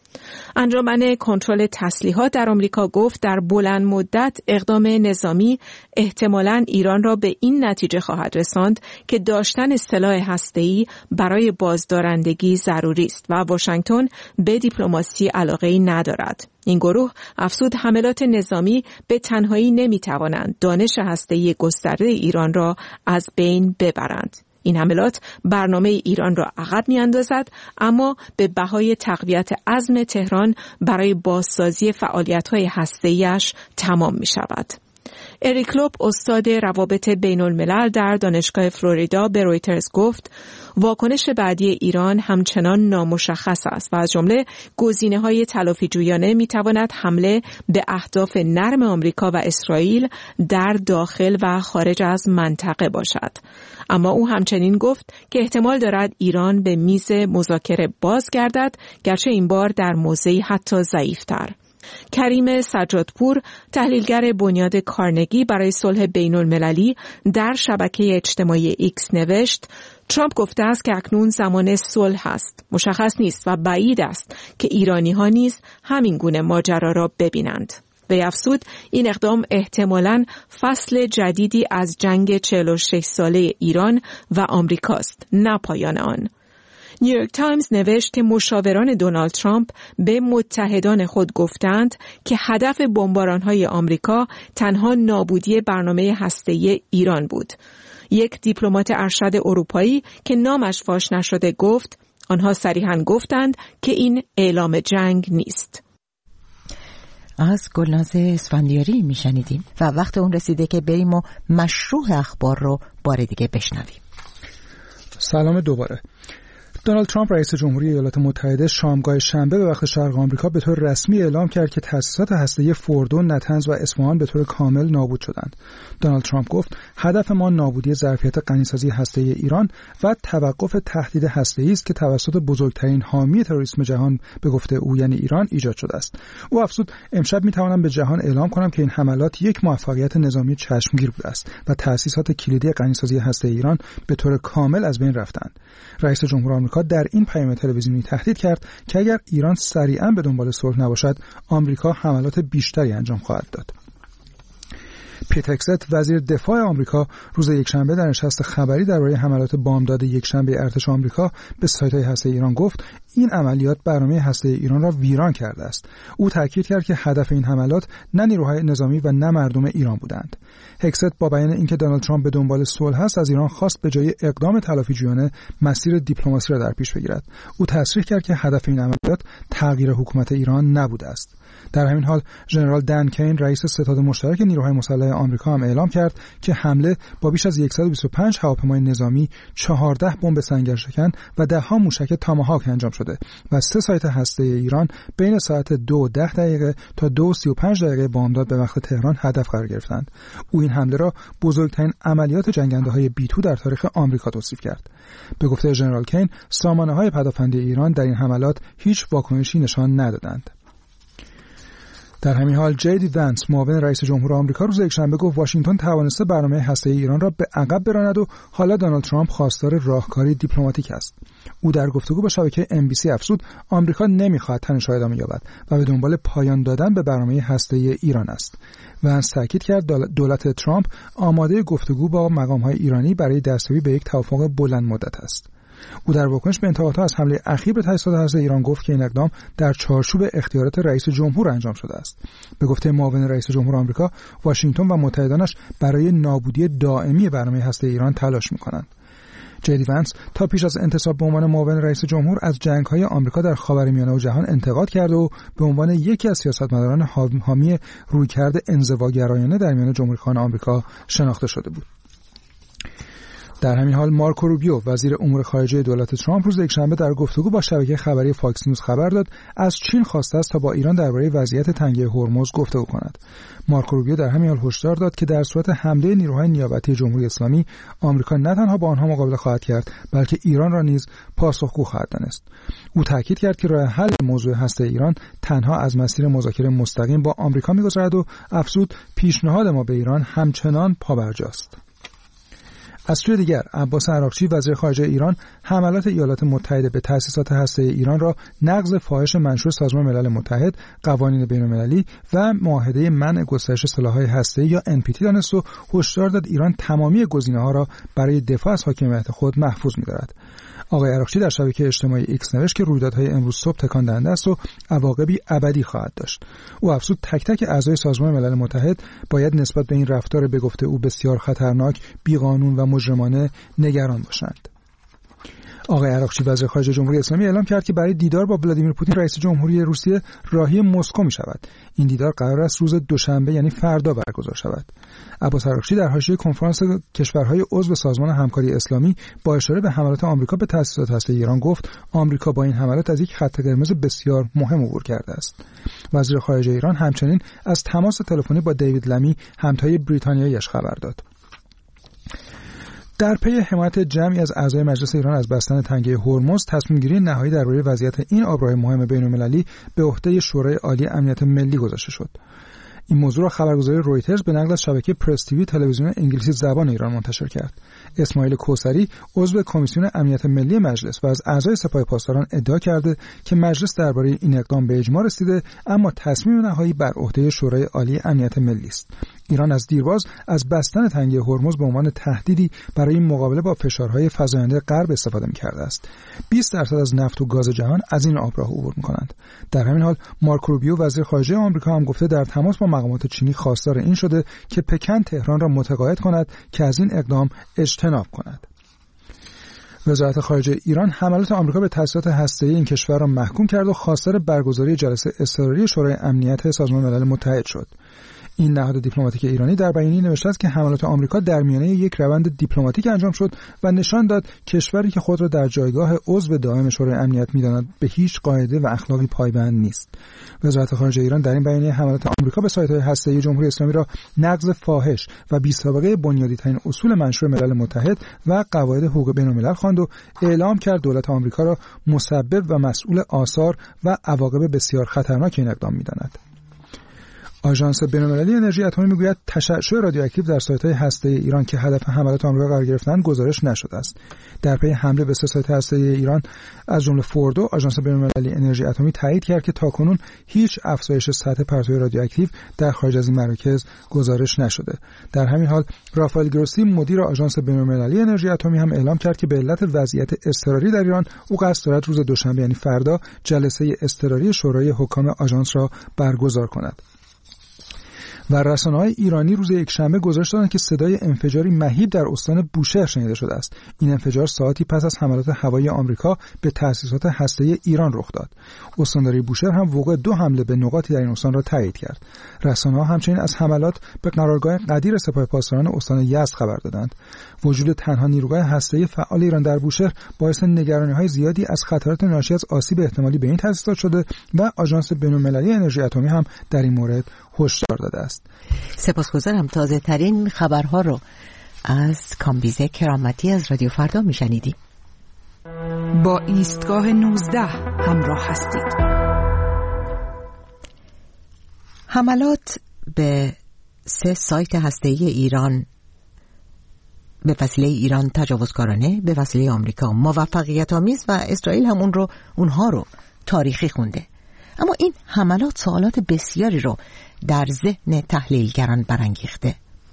انجمن کنترل تسلیحات در آمریکا گفت در بلند مدت اقدام نظامی احتمالاً ایران را به این نتیجه خواهد رساند که داشتن سلاح هسته‌ای برای بازدارندگی ضروری است و واشنگتن به دیپلماسی علاقه‌ای ندارد. این گروه افزود حملات نظامی به تنهایی نمی‌توانند دانش هسته‌ای گسترده ایران را از بین ببرند. این حملات برنامه ایران را عقب می‌اندازد، اما به بهای تقویت عزم تهران برای بازسازی فعالیت‌های هسته‌ای‌اش تمام می‌شود. اریک لوب، استاد روابط بین الملل در دانشگاه فلوریدا، به رویترز گفت واکنش بعدی ایران همچنان نامشخص است و از جمله گزینه‌های تلافی‌جویانه می‌تواند حمله به اهداف نرم آمریکا و اسرائیل در داخل و خارج از منطقه باشد. اما او همچنین گفت که احتمال دارد ایران به میز مذاکره بازگردد، گرچه این بار در موضعی حتی ضعیف‌تر. کریم سجادپور، تحلیلگر بنیاد کارنگی برای صلح بین المللی، در شبکه اجتماعی ایکس نوشت: ترامپ گفته است که اکنون زمان صلح است. مشخص نیست و بعید است که ایرانی ها نیز همین گونه ماجرا را ببینند. وی افزود این اقدام احتمالاً فصل جدیدی از جنگ چهل و شش ساله ایران و آمریکاست، نه پایان آن. نیویورک تایمز نوشت که مشاوران دونالد ترامپ به متحدان خود گفتند که هدف بمباران‌های آمریکا تنها نابودی برنامه هسته‌ای ایران بود. یک دیپلمات ارشد اروپایی که نامش فاش نشده گفت آنها صریحاً گفتند که این اعلام جنگ نیست. از گلناز اسفندیاری میشنیدیم و وقت اون رسیده که بریم و مشروع اخبار رو بار دیگه بشنویم. سلام دوباره. دونالد ترامپ رئیس جمهوری ایالات متحده شامگاه شنبه به وقت شرق آمریکا به طور رسمی اعلام کرد که تأسیسات هسته‌ای فوردو، نتنز و اصفهان به طور کامل نابود شدند. دونالد ترامپ گفت هدف ما نابودی ظرفیت غنیسازی هسته‌ای ایران و توقف تهدید هسته‌ای است که توسط بزرگترین حامی تروریسم جهان به گفته او یعنی ایران ایجاد شده است. او افزود امشب می‌توانم به جهان اعلام کنم که این حملات یک موفقیت نظامی چشمگیر بوده است و تأسیسات کلیدی غنیسازی هسته‌ای ایران به طور کامل از بین رفتند. رئیس جمهور آمریکا در این پیام تلویزیونی تهدید کرد که اگر ایران سریعاً به دنبال صلح نباشد، آمریکا حملات بیشتری انجام خواهد داد. پیت هگست وزیر دفاع آمریکا روز یکشنبه در نشست خبری درباره حملات بامداد یکشنبه ارتش آمریکا به سایت‌های هسته‌ای ایران گفت این عملیات برنامه هسته‌ای ایران را ویران کرده است. او تاکید کرد که هدف این حملات نه نیروهای نظامی و نه مردم ایران بودند. هگست با بیان اینکه دونالد ترامپ به دنبال صلح است، از ایران خواست به جای اقدام تلافی‌جویانه مسیر دیپلماسی را در پیش بگیرد. او تصریح کرد که هدف این عملیات تغییر حکومت ایران نبوده است. در همین حال ژنرال دن کین رئیس ستاد مشترک نیروهای مسلح آمریکا هم اعلام کرد که حمله با بیش از صد و بیست و پنج هواپیمای نظامی، چهارده بمب سنگرشکن و ده ها موشک تاماهاک انجام شده و سه سایت هسته‌ای ایران بین ساعت دو و ده دقیقه تا دو و سی و پنج دقیقه بامداد به وقت تهران هدف قرار گرفتند. او این حمله را بزرگترین عملیات جنگنده‌های بی تو در تاریخ آمریکا توصیف کرد. به گفته ژنرال کین، سامانه‌های پدافندی ایران در این حملات هیچ واکنشی نشان ندادند. در همین حال جی دی ونس معاون رئیس جمهور آمریکا روز یکشنبه گفت واشنگتن توانسته برنامه هسته‌ای ایران را به عقب براند و حالا دونالد ترامپ خواستار راهکاری دیپلماتیک است. او در گفتگو با شبکه ام بی سی افزود آمریکا نمی‌خواهد تنش ادامه یابد و به دنبال پایان دادن به برنامه هسته‌ای ایران است. ونس تاکید کرد دولت ترامپ آماده گفتگو با مقام‌های ایرانی برای دستیابی به یک توافق بلند مدت است. او در واکنش به انتقادها از حمله اخیر به تأسیسات هسته‌ای ایران گفت که این اقدام در چارچوب اختیارات رئیس جمهور انجام شده است. به گفته معاون رئیس جمهور آمریکا، واشنگتن و متحدانش برای نابودی دائمی برنامه هسته‌ای ایران تلاش می‌کنند. جی دی ونس تا پیش از انتصاب به عنوان معاون رئیس جمهور از جنگ‌های آمریکا در خاورمیانه و جهان انتقاد کرده و به عنوان یکی از سیاستمداران حامی رویکرد انزواگرایانه در میان جمهوری‌خواهان آمریکا شناخته شده بود. در همین حال مارکو روبیو وزیر امور خارجه دولت ترامپ روز یکشنبه در گفتگو با شبکه خبری فاکس نیوز خبر داد از چین خواسته است تا با ایران درباره وضعیت تنگه هرمز گفتگو کند. مارکو روبیو در همین حال هشدار داد که در صورت حمله نیروهای نیابتی جمهوری اسلامی، آمریکا نه تنها با آنها مقابله خواهد کرد بلکه ایران را نیز پاسخگو خواهد دانست. او تاکید کرد که راه حل موضوع هسته ایران تنها از مسیر مذاکره مستقیم با آمریکا می‌گذرد و افزود پیشنهاد ما به ایران همچنان پابرجاست. از سوی دیگر عباس عراقچی وزیر خارجه ایران حملات ایالات متحده به تأسیسات هسته‌ای ایران را نقض فاحش منشور سازمان ملل متحد، قوانین بین‌المللی و معاهده منع گسترش سلاح‌های هسته‌ای یا ان پی تی دانست و هشدار داد ایران تمامی گزینه‌ها را برای دفاع از حاکمیت خود محفوظ می‌دارد. آقای عراقچی در شبکه اجتماعی ایکس نوشت که رویدادهای امروز صبح تکان دهنده است و عواقبی ابدی خواهد داشت. او افزود تک تک اعضای سازمان ملل متحد باید نسبت به این رفتار به گفته او بسیار خطرناک، بیقانون و مجرمانه نگران باشند. آقای عراقچی وزیر خارجه جمهوری اسلامی اعلام کرد که برای دیدار با ولادیمیر پوتین رئیس جمهوری روسیه راهی مسکو می شود. این دیدار قرار است روز دوشنبه یعنی فردا برگزار شود. عباس عراقچی در حاشیه کنفرانس کشورهای عضو سازمان همکاری اسلامی با اشاره به حملات آمریکا به تأسیسات هسته‌ای ایران گفت آمریکا با این حملات از یک خط قرمز بسیار مهم عبور کرده است. وزیر خارجه ایران همچنین از تماس تلفنی با دیوید لمی همتای بریتانیایی‌اش خبر داد. در پی حمایت جمعی از اعضای مجلس ایران از بستن تنگه هرمز، تصمیم گیری نهایی درباره وضعیت این آبراه مهم بین‌المللی به عهده شورای عالی امنیت ملی گذاشته شد. این موضوع را خبرگزاری رویترز به نقل از شبکه پرس تیوی تلویزیون انگلیسی زبان ایران منتشر کرد. اسماعیل کوثری عضو کمیسیون امنیت ملی مجلس و از اعضای سپاه پاسداران ادعا کرده که مجلس درباره این اقدام به اجماع رسیده، اما تصمیم نهایی بر عهده شورای عالی امنیت ملی است. ایران از دیرباز از بستن تنگه هرمز به عنوان تهدیدی برای مقابله با فشارهای فزاینده غرب استفاده می‌کرده است. بیست درصد از نفت و گاز جهان از این آبراه عبور می‌کنند. در همین حال مارک روبیو وزیر خارجه آمریکا هم گفته در تماس با مقامات چینی خواستار این شده که پکن تهران را متقاعد کند که از این اقدام اجتناب کند. وزارت خارجه ایران حملات آمریکا به تأسیسات هسته‌ای این کشور را محکوم کرد و خواستار برگزاری جلسه اضطراری شورای امنیت سازمان ملل متحد شد. این نهاد دیپلماتیک ایرانی در بیانیه نوشته است که حملات آمریکا در میانه یک روند دیپلماتیک انجام شد و نشان داد کشوری که خود را در جایگاه عضو دائم شورای امنیت می‌داند به هیچ قاعده و اخلاقی پایبند نیست. وزارت خارجه ایران در این بیانیه حملات آمریکا به سایت‌های هسته‌ای جمهوری اسلامی را نقض فاحش و بی‌سابقه بنیادی‌ترین اصول منشور ملل متحد و قواعد حقوق بین‌الملل خواند و اعلام کرد دولت آمریکا را مسبب و مسئول آثار و عواقب بسیار خطرناک این اقدام می‌داند. آژانس بین‌المللی انرژی اتمی میگوید تشعشع رادیواکتیو در سایت‌های هسته‌ای ایران که هدف حملات آمریکا قرار گرفتند گزارش نشده است. در پی حمله به سه سایت هسته‌ای ایران از جمله فوردو، آژانس بین‌المللی انرژی اتمی تایید کرد که تاکنون هیچ افزایش سطح پرتوی رادیواکتیو در خارج از این مراکز گزارش نشده. در همین حال رافائل گروسی مدیر آژانس بین‌المللی انرژی اتمی هم اعلام کرد که به علت وضعیت اضطراری در ایران او قصد دارد روز دوشنبه یعنی فردا جلسه اضطراری شورای حکام آژانس را برگزار کند. و رسانه‌های ایرانی روز یکشنبه گزارش دادند که صدای انفجاری مهیب در استان بوشهر شنیده شده است. این انفجار ساعتی پس از حملات هوایی آمریکا به تأسیسات هسته‌ای ایران رخ داد. استانداری بوشهر هم وقوع دو حمله به نقاطی در این استان را تایید کرد. رسانه‌ها همچنین از حملات به قرارگاه قدیر سپاه پاسداران استان یزد خبر دادند. وجود تنها نیروگاه هسته‌ای فعال ایران در بوشهر باعث نگرانی‌های زیادی از خطرات ناشی از آسیب احتمالی به این تأسیسات شده و آژانس بین‌المللی انرژی اتمی هم در این مورد هشدار داده است. سپاسگزارم. تازه ترین خبرها رو از کامبیزه کرامتی از رادیو فردا میشنیدیم. با ایستگاه نوزده همراه هستید. حملات به سه سایت هسته‌ای ایران به وسیله ایران تجاوزکارانه به وسیله آمریکا موفقیت آمیز و اسرائیل هم اون رو اونها رو تاریخی خونده. اما این حملات سوالات بسیاری رو در ذهن تحلیلگران برانگیخته.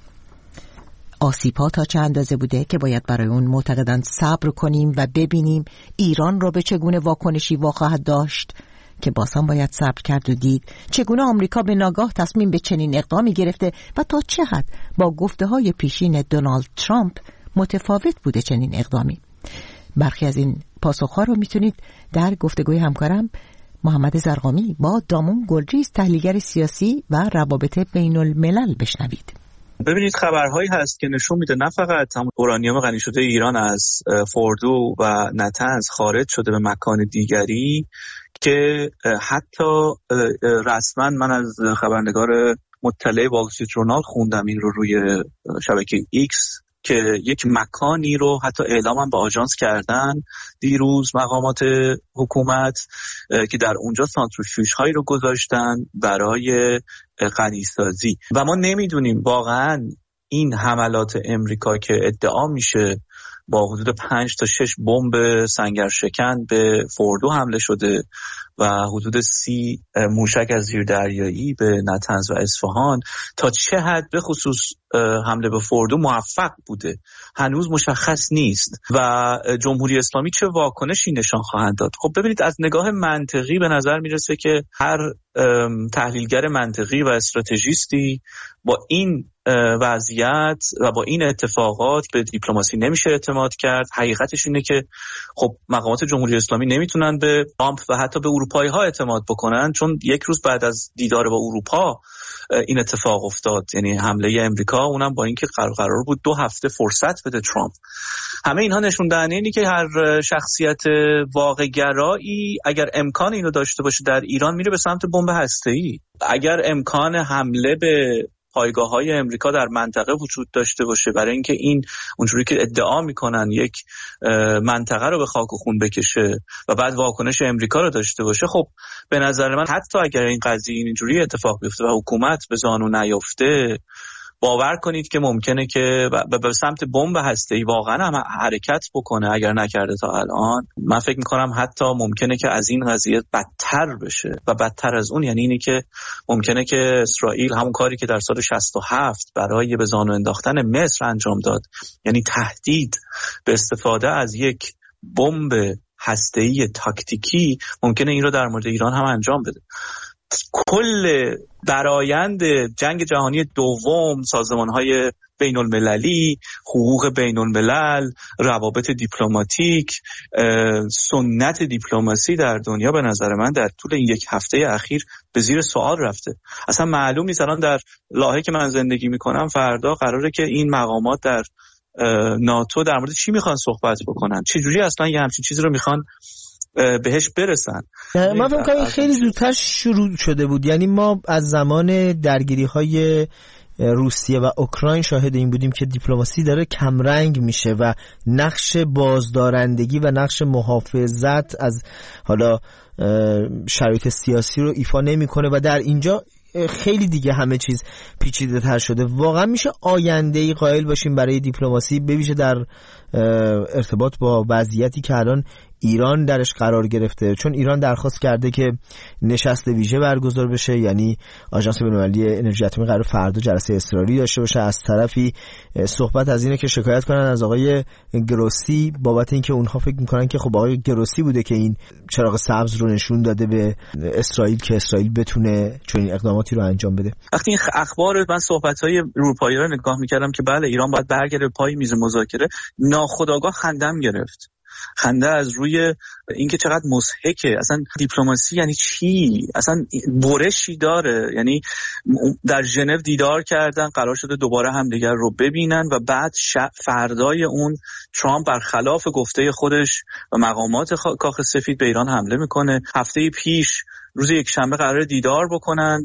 آسیب‌ها تا چه اندازه بوده که باید برای اون معتقدند صبر کنیم و ببینیم ایران رو به چگونه واکنشی واخواهد داشت که بازم باید صبر کرد و دید چگونه آمریکا به ناگاه تصمیم به چنین اقدامی گرفته و تا چه حد با گفته‌های پیشین دونالد ترامپ متفاوت بوده چنین اقدامی. برخی از این پاسخ‌ها رو میتونید در گفتگوی همکارم محمد زرقامی با دامون گلریز تحلیلگر سیاسی و روابط بین الملل بشنوید. ببینید خبرهایی هست که نشون میده نه فقط هم اورانیوم غنی شده ایران از فوردو و نتنز خارج شده به مکان دیگری، که حتی رسما من از خبرنگار مطلع وال استریت ژورنال خوندم این رو روی شبکه ایکس که یک مکانی رو حتی اعلام به آژانس کردن دیروز مقامات حکومت که در اونجا سانتریفیوژ هایی رو گذاشتن برای غنیسازی و ما نمیدونیم واقعا این حملات امریکا که ادعا میشه با حدود پنج تا شش بمب سنگر شکن به فوردو حمله شده و حدود سی موشک از زیردریایی به نتنز و اصفهان تا چه حد به خصوص حمله به فوردو موفق بوده هنوز مشخص نیست و جمهوری اسلامی چه واکنشی نشان خواهند داد. خب ببینید از نگاه منطقی به نظر میرسه که هر تحلیلگر منطقی و استراتژیستی با این وضعیت و با این اتفاقات به دیپلماسی نمیشه اعتماد کرد. حقیقتش اینه که خب مقامات جمهوری اسلامی نمیتونن به ترامپ و حتی به اروپایی ها اعتماد بکنن، چون یک روز بعد از دیدار با اروپا این اتفاق افتاد، یعنی حمله امریکا، اونم با اینکه قرار بود دو هفته فرصت بده ترامپ. همه اینها نشون دهنده اینه که هر شخصیت واقع گرایی اگر امکان اینو داشته باشه در ایران میره به سمت بمب هسته‌ای. اگر امکان حمله به پایگاه‌های امریکا در منطقه وجود داشته باشه، برای اینکه این اونجوری که ادعا میکنن یک منطقه رو به خاک و خون بکشه و بعد واکنش امریکا رو داشته باشه، خب به نظر من حتی اگر این قضیه اینجوری اتفاق بیفته و حکومت به زانو نیفته، باور کنید که ممکنه که به سمت بمب هسته‌ای واقعا هم حرکت بکنه. اگر نکرده تا الان، من فکر میکنم حتی ممکنه که از این قضیه بدتر بشه و بدتر از اون یعنی اینی که ممکنه که اسرائیل همون کاری که در سال شصت و هفت برای به زانو انداختن مصر انجام داد، یعنی تهدید به استفاده از یک بمب هسته‌ای تاکتیکی، ممکنه این رو در مورد ایران هم انجام بده. کل برآیند جنگ جهانی دوم، سازمان‌های بین المللی، حقوق بین الملل، روابط دیپلماتیک، سنت دیپلماسی در دنیا به نظر من در طول این یک هفته اخیر به زیر سوال رفته. اصلا معلوم نیست الان در لاهه که من زندگی میکنم فردا قراره که این مقامات در ناتو در مورد چی میخوان صحبت بکنن، چه جوری اصلا یه همچین چیزی رو میخوان بهش برسن. من فکر می‌کنم خیلی زودتر شروع شده بود، یعنی ما از زمان درگیری‌های روسیه و اوکراین شاهد این بودیم که دیپلماسی داره کمرنگ میشه و نقش بازدارندگی و نقش محافظت از حالا شرایط سیاسی رو ایفا نمی‌کنه و در اینجا خیلی دیگه همه چیز پیچیده تر شده. واقعا میشه آینده‌ای قائل باشیم برای دیپلماسی، بویژه در ارتباط با وضعیتی که الان ایران درش قرار گرفته، چون ایران درخواست کرده که نشست ویژه برگزار بشه، یعنی آژانس بین‌المللی انرژی اتمی قرار فردا جلسه اضطراری داشته باشه. از طرفی صحبت از اینه که شکایت کنن از آقای گروسی بابت اینکه اونها فکر میکنن که خب آقای گروسی بوده که این چراغ سبز رو نشون داده به اسرائیل که اسرائیل بتونه چنین اقداماتی رو انجام بده. وقتی این اخبار من صحبت‌های اروپایی رو نگاه میکردم که بله ایران باید برگرده پای میز مذاکره، ناخودآگاه خندم گرفت. خنده از روی اینکه چقدر مضحکه. اصلا دیپلماسی یعنی چی؟ اصلا برشی داره؟ یعنی در ژنو دیدار کردن، قرار شده دوباره همدیگر رو ببینن و بعد فردای اون ترامپ برخلاف گفته خودش و مقامات کاخ سفید به ایران حمله میکنه. هفته پیش روز یکشنبه قرار دیدار بکنن،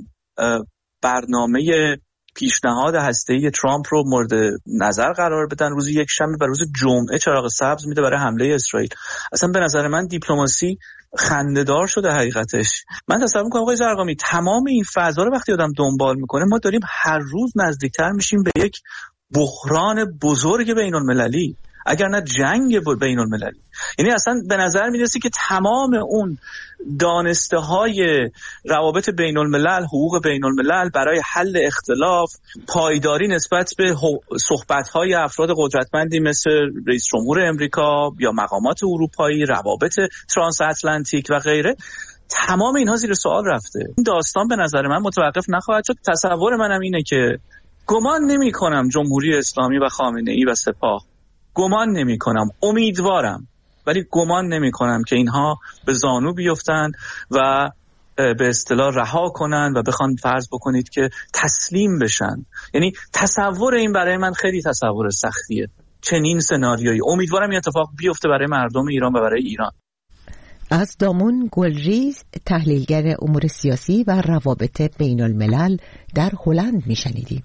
برنامه پیشنهاد هسته‌ای ترامپ رو مورد نظر قرار بدن، روز یکشنبه و روز جمعه چراغ سبز میده برای حمله اسرائیل. اصلا به نظر من دیپلماسی خنده‌دار شده حقیقتش. من تصور می‌کنم آقای زرقامی تمام این فضا رو وقتی آدم دنبال میکنه، ما داریم هر روز نزدیکتر میشیم به یک بحران بزرگ بین‌المللی، اگر نه جنگ بین المللی. یعنی اصلا به نظر میرسه که تمام اون دانسته های روابط بین الملل، حقوق بین الملل برای حل اختلاف، پایداری نسبت به صحبت های افراد قدرتمندی مثل رئیس جمهور امریکا یا مقامات اروپایی، روابط ترانس اتلانتیک و غیره، تمام اینها زیر سوال رفته. این داستان به نظر من متوقف نخواهد شد. تصور منم اینه که گمان نمی کنم جمهوری اسلامی و خامنه ای و سپاه، گمان نمی کنم، امیدوارم ولی گمان نمی کنم که اینها به زانو بیفتن و به اصطلاح رها کنن و بخوان فرض بکنید که تسلیم بشن. یعنی تصور این برای من خیلی تصور سختیه، چنین سناریویی. امیدوارم این اتفاق بیفته برای مردم ایران و برای ایران. از دامون گلریز، تحلیلگر امور سیاسی و روابط بین الملل در هلند میشنیدیم.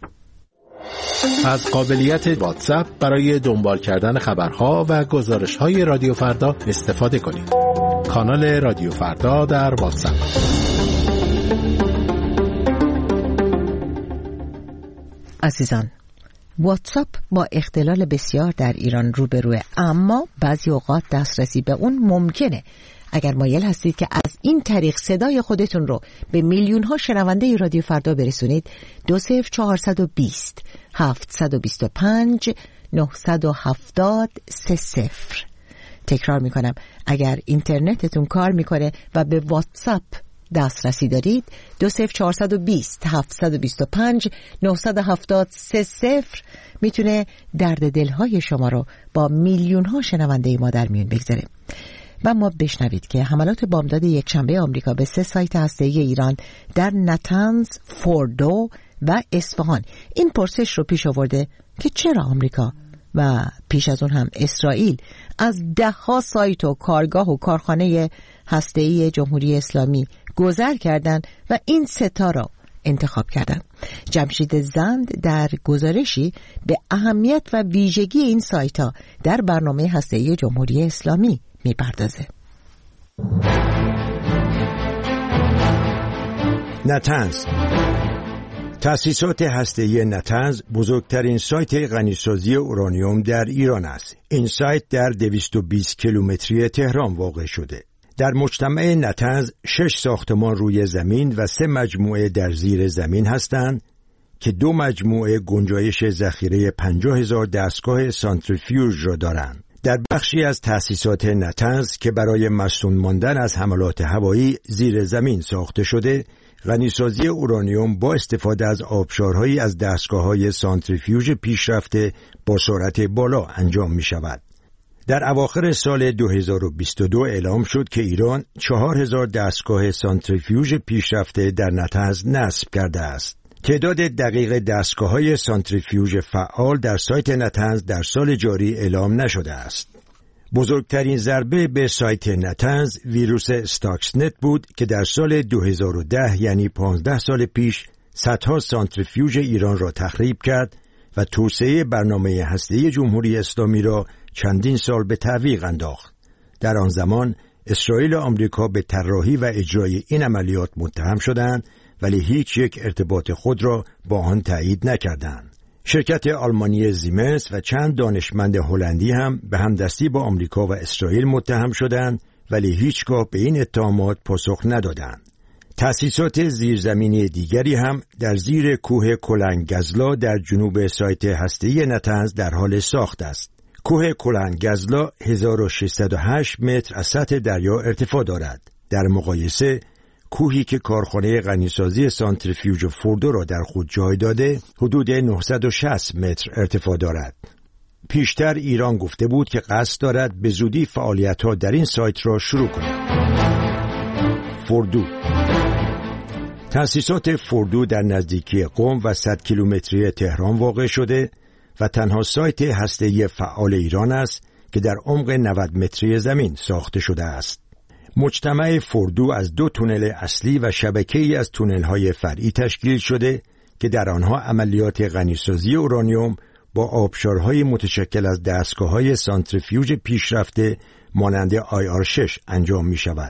از قابلیت واتساپ برای دنبال کردن خبرها و گزارش‌های رادیو فردا استفاده کنید. کانال رادیو فردا در واتساپ. عزیزان، واتساپ با اختلال بسیار در ایران روبروه، اما بعضی اوقات دسترسی به اون ممکنه. اگر مایل هستید که از این طریق صدای خودتون رو به میلیون ها شنونده رادیو فردا برسونید، دو صفر چهارصد و بیست هفتصد و بیست و پنج نهصد و هفتاد سه صفر. تکرار میکنم، اگر اینترنتتون کار میکنه و به واتساپ دسترسی دارید، دو صفر چهارصد و بیست هفتصد و بیست و پنج نهصد و هفتاد سه صفر میتونه درد دلهای شما رو با میلیون ها شنونده ما در میون بگذاره. و ما بشنوید که حملات بامداد یکشنبه آمریکا به سه سایت هسته‌ای ایران در نتنز، فوردو و اصفهان این پرسش رو پیش آورده که چرا آمریکا و پیش از اون هم اسرائیل از ده ها سایت و کارگاه و کارخانه هسته‌ای جمهوری اسلامی گذر کردند و این ستا را انتخاب کردند. جمشید زند در گزارشی به اهمیت و ویژگی این سایت‌ها در برنامه هسته‌ای جمهوری اسلامی می‌پردازه. نتنز. تأسیسات هسته‌ای نتنز بزرگترین سایت غنیسازی اورانیوم در ایران است. این سایت در دویست و بیست کیلومتری تهران واقع شده. در مجتمع نتنز شش ساختمان روی زمین و سه مجموعه در زیر زمین هستند که دو مجموعه گنجایش ذخیره پنجاه هزار دستگاه سانتریفیوژ را دارند. در بخشی از تأسیسات نتنز که برای مصون ماندن از حملات هوایی زیر زمین ساخته شده، غنیسازی اورانیوم با استفاده از آبشارهایی از دستگاه‌های سانتریفیوژ پیشرفته با سرعت بالا انجام می شود. در اواخر سال دو هزار و بیست و دو اعلام شد که ایران چهار هزار دستگاه سانتریفیوژ پیشرفته در نتنز نصب کرده است. تعداد دقیق دستگاه‌های سانتریفیوژ فعال در سایت نتنز در سال جاری اعلام نشده است. بزرگترین ضربه به سایت نتنز ویروس استاکسنت بود که در سال دو هزار و ده یعنی پانزده سال پیش صدها سانتریفیوژ ایران را تخریب کرد و توسعه برنامه هسته‌ای جمهوری اسلامی را چندین سال به تعویق انداخت. در آن زمان اسرائیل و آمریکا به طراحی و اجرای این عملیات متهم شدند ولی هیچ یک ارتباط خود را با آن تایید نکردند. شرکت آلمانی زیمنس و چند دانشمند هلندی هم به همدستی با آمریکا و اسرائیل متهم شدند ولی هیچگاه به این اتهامات پاسخ ندادند. تأسیسات زیرزمینی دیگری هم در زیر کوه کلنگزلا در جنوب سایت هسته‌ای نتنز در حال ساخت است. کوه کلنگزلا هزار و ششصد و هشت متر از سطح دریا ارتفاع دارد. در مقایسه کوهی که کارخانه غنیسازی سانتریفیوژ فوردو را در خود جای داده حدود نهصد و شصت متر ارتفاع دارد. پیشتر ایران گفته بود که قصد دارد به زودی فعالیت‌ها در این سایت را شروع کند. فوردو. تأسیسات فوردو در نزدیکی قم و صد کیلومتری تهران واقع شده و تنها سایت هسته‌ای فعال ایران است که در عمق نود متری زمین ساخته شده است. مجتمع فوردو از دو تونل اصلی و شبکه‌ای از تونل‌های فرعی تشکیل شده که در آنها عملیات غنیسازی اورانیوم با آبشارهای متشکل از دستگاه‌های سانتریفیوژ پیشرفته مانند آی آر شش انجام می‌شود.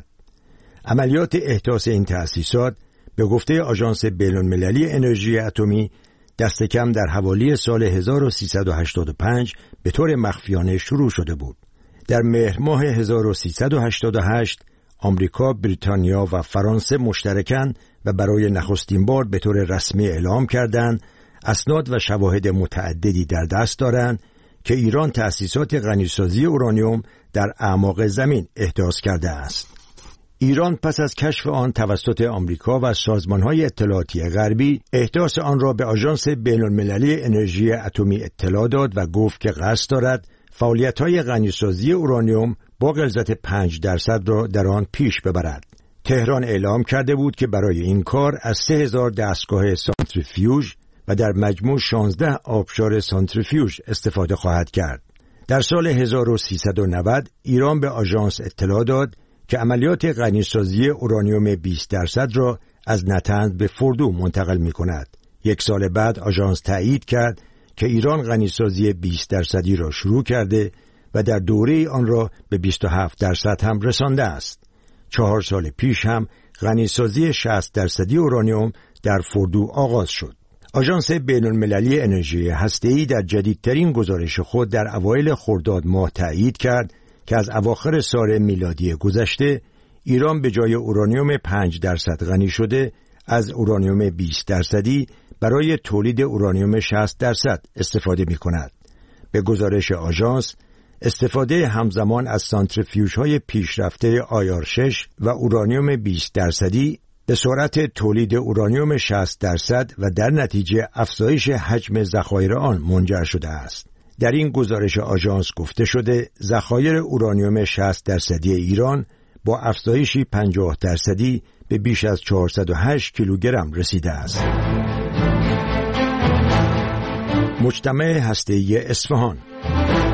عملیات احداث این تأسیسات به گفته آژانس بین‌المللی انرژی اتمی دست کم در حوالی سال هزار و سیصد و هشتاد و پنج به طور مخفیانه شروع شده بود. در مهر ماه هزار و سیصد و هشتاد و هشت آمریکا، بریتانیا و فرانسه مشترکاً و برای نخستین بار به طور رسمی اعلام کردند اسناد و شواهد متعددی در دست دارند که ایران تأسیسات غنیسازی اورانیوم در اعماق زمین احداث کرده است. ایران پس از کشف آن توسط آمریکا و سازمان‌های اطلاعاتی غربی احداث آن را به آژانس بین‌المللی انرژی اتمی اطلاع داد و گفت که قصد دارد فعالیت‌های غنیسازی اورانیوم با غلظت پنج درصد را در آن پیش ببرد. تهران اعلام کرده بود که برای این کار از سه هزار دستگاه سانتریفیوژ و در مجموع شانزده آبشار سانتریفیوژ استفاده خواهد کرد. در سال هزار و سیصد و نود ایران به آژانس اطلاع داد که عملیات غنیسازی اورانیوم بیست درصد را از نتنز به فوردو منتقل می کند. یک سال بعد آژانس تایید کرد که ایران غنیسازی بیست درصدی را شروع کرده و در دوره آن را به بیست و هفت درصد هم رسانده است. چهار سال پیش هم غنیسازی شصت درصدی اورانیوم در فوردو آغاز شد. آژانس بین‌المللی انرژی هسته‌ای در جدیدترین گزارش خود در اوایل خرداد ماه تایید کرد که از اواخر سال میلادی گذشته ایران به جای اورانیوم پنج درصد غنی شده از اورانیوم بیست درصدی برای تولید اورانیوم شصت درصد استفاده می کند. به گزارش آژانس استفاده همزمان از سانتریفیوژهای پیشرفته آی آر شش و اورانیوم بیست درصدی به سرعت تولید اورانیوم شصت درصد و در نتیجه افزایش حجم ذخایر آن منجر شده است. در این گزارش آژانس گفته شده ذخایر اورانیوم شصت درصدی ایران با افزایشی پنجاه درصدی به بیش از چهارصد و هشت کیلوگرم رسیده است. مجتمع هسته‌ای اصفهان.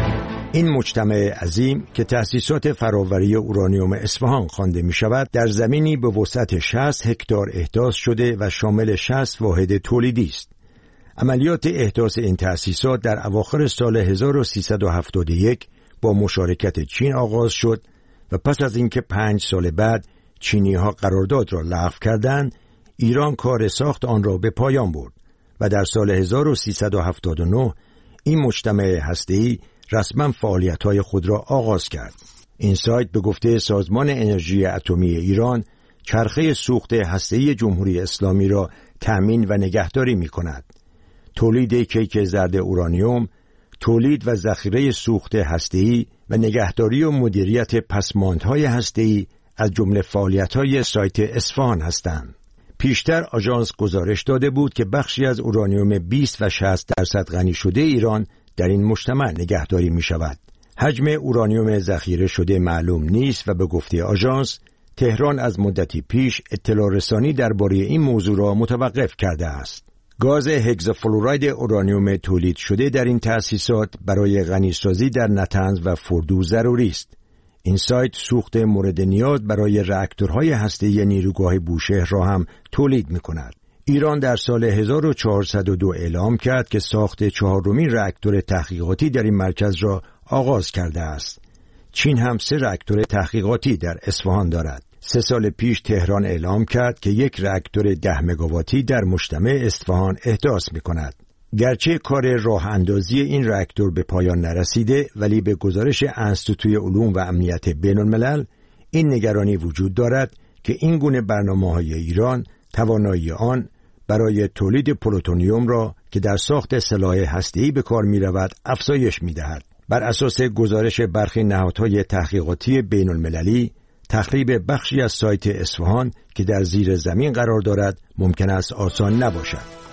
این مجتمع عظیم که تأسیسات فراوری اورانیوم اصفهان خوانده می شود در زمینی به وسعت شصت هکتار احداث شده و شامل شصت واحد تولیدی است. عملیات احداث این تأسیسات در اواخر سال هزار و سیصد و هفتاد و یک با مشارکت چین آغاز شد و پس از اینکه پنج سال بعد چینی‌ها قرارداد را لغو کردند، ایران کار ساخت آن را به پایان برد و در سال هزار و سیصد و هفتاد و نه این مجتمع هسته‌ای رسما فعالیت‌های خود را آغاز کرد. این سایت به گفته سازمان انرژی اتمی ایران چرخه سوخت هسته‌ای جمهوری اسلامی را تأمین و نگهداری می‌کند. تولید کیک زرد اورانیوم، تولید و ذخیره سوخت هسته‌ای و نگهداری و مدیریت پسماندهای هسته‌ای از جمله فعالیت‌های سایت اصفهان هستند. پیشتر آژانس گزارش داده بود که بخشی از اورانیوم بیست و شصت درصد غنی شده ایران در این مجتمع نگهداری می شود. حجم اورانیوم ذخیره شده معلوم نیست و به گفته آژانس تهران از مدتی پیش اطلاع رسانی درباره این موضوع را متوقف کرده است. گاز هگزافلوراید اورانیوم تولید شده در این تأسیسات برای غنیسازی در نطنز و فردو ضروری است. این سایت سوخت مورد نیاز برای راکتورهای هسته‌ای نیروگاه بوشهر را هم تولید می‌کند. ایران در سال هزار و چهارصد و دو اعلام کرد که ساخت چهارمین راکتور تحقیقاتی در این مرکز را آغاز کرده است. چین هم سه راکتور تحقیقاتی در اصفهان دارد. سه سال پیش تهران اعلام کرد که یک راکتور ده مگاواتی در مجتمع اصفهان احداث می‌کند. گرچه کار راه اندازی این راکتور به پایان نرسیده، ولی به گزارش انستیتوی علوم و امنیت بین الملل این نگرانی وجود دارد که این گونه برنامه‌های ایران توانایی آن برای تولید پلوتونیوم را که در ساخت سلاح هسته‌ای به کار می‌رود افزایش می‌دهد. بر اساس گزارش برخی نهادهای تحقیقاتی بین المللی، تخریب بخشی از سایت اصفهان که در زیر زمین قرار دارد ممکن است آسان نباشد.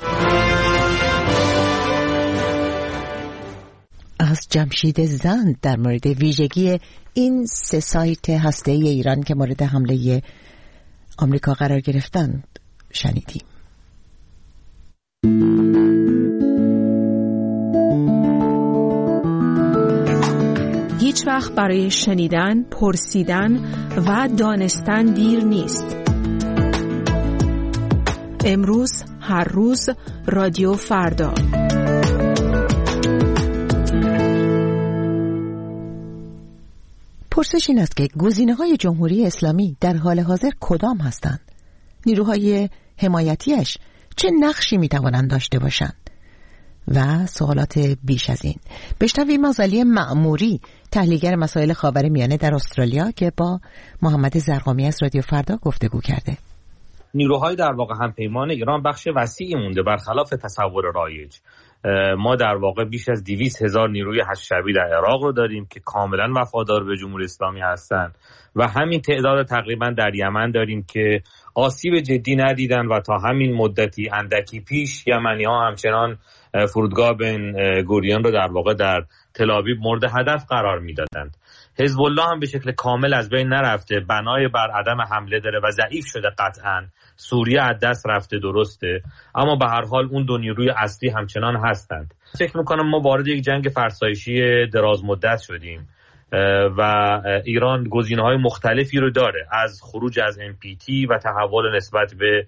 از جمشید زند در مورد ویژگی این سه سایت هسته‌ای ایران که مورد حمله آمریکا قرار گرفتند شنیدیم. هیچ وقت برای شنیدن، پرسیدن و دانستن دیر نیست. امروز، هر روز، رادیو فردا. پرسش این است که گزینه‌های جمهوری اسلامی در حال حاضر کدام هستند؟ نیروهای حمایتیش چه نقشی می‌توانند داشته باشند؟ و سوالات بیش از این. بشنویم از علی معموری، تحلیلگر مسائل خاورمیانه در استرالیا که با محمد زرقامی از رادیو فردا گفتگو کرده. نیروهای در واقع همپیمان ایران بخش وسیعی مونده برخلاف تصور رایج. ما در واقع بیش از دویست هزار نیروی هشت شبی در عراق رو داریم که کاملا وفادار به جمهوری اسلامی هستند و همین تعداد تقریبا در یمن داریم که آسیب جدی ندیدن و تا همین مدتی اندکی پیش یمنی ها همچنان فرودگاه بن گوریون رو در واقع در تل آویو مورد هدف قرار میدادند. حزب الله هم به شکل کامل از بین نرفته، بنای بر عدم حمله داره و ضعیف شده قطعاً. سوریه از دست رفته درسته، اما به هر حال اون دو نیروی اصلی همچنان هستند. فکر میکنم ما وارد یک جنگ فرسایشی دراز مدت شدیم و ایران گزینه‌های مختلفی رو داره، از خروج از ام پی تی و تحول نسبت به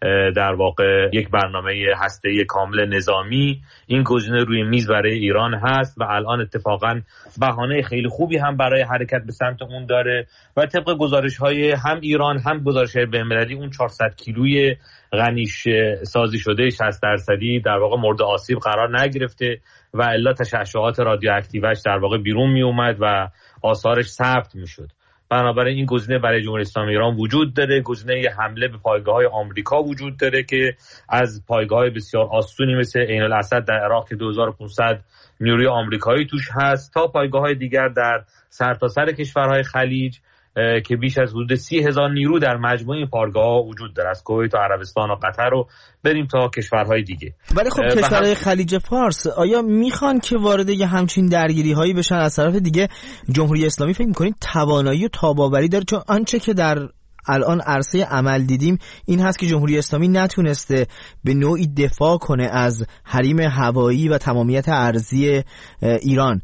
در واقع یک برنامه هسته‌ای کامل نظامی. این گزینه روی میز برای ایران هست و الان اتفاقاً بهانه خیلی خوبی هم برای حرکت به سمت اون داره و طبق گزارش‌های هم ایران هم گزارش‌های بین‌المللی اون چهارصد کیلوی غنیش سازی شده شصت درصدی در واقع مورد آسیب قرار نگرفته و الا تشعشعات رادیواکتیوش در واقع بیرون می اومد و آثارش ثبت میشد. بنابراین این گزینه برای جمهوری اسلامی ایران وجود داره. گزینه حمله به پایگاه‌های آمریکا وجود داره که از پایگاه‌های بسیار آسونی مثل عین الاسد در عراق که دو هزار و پانصد نیروی آمریکایی توش هست تا پایگاه‌های دیگر در سرتاسر کشورهای خلیج که بیش از حدود سی هزار نیرو در مجموع این پایگاه‌ها وجود داره، از کویت و عربستان و قطر رو بریم تا کشورهای دیگه. ولی خب کشورهای خلیج فارس آیا میخوان که وارد یه همچین درگیری‌هایی بشن؟ از طرف دیگه جمهوری اسلامی فکر می‌کنید توانایی و تاباوری داره؟ چون آنچه که در الان عرصه عمل دیدیم این هست که جمهوری اسلامی نتونسته به نوعی دفاع کنه از حریم هوایی و تمامیت ارضی ایران.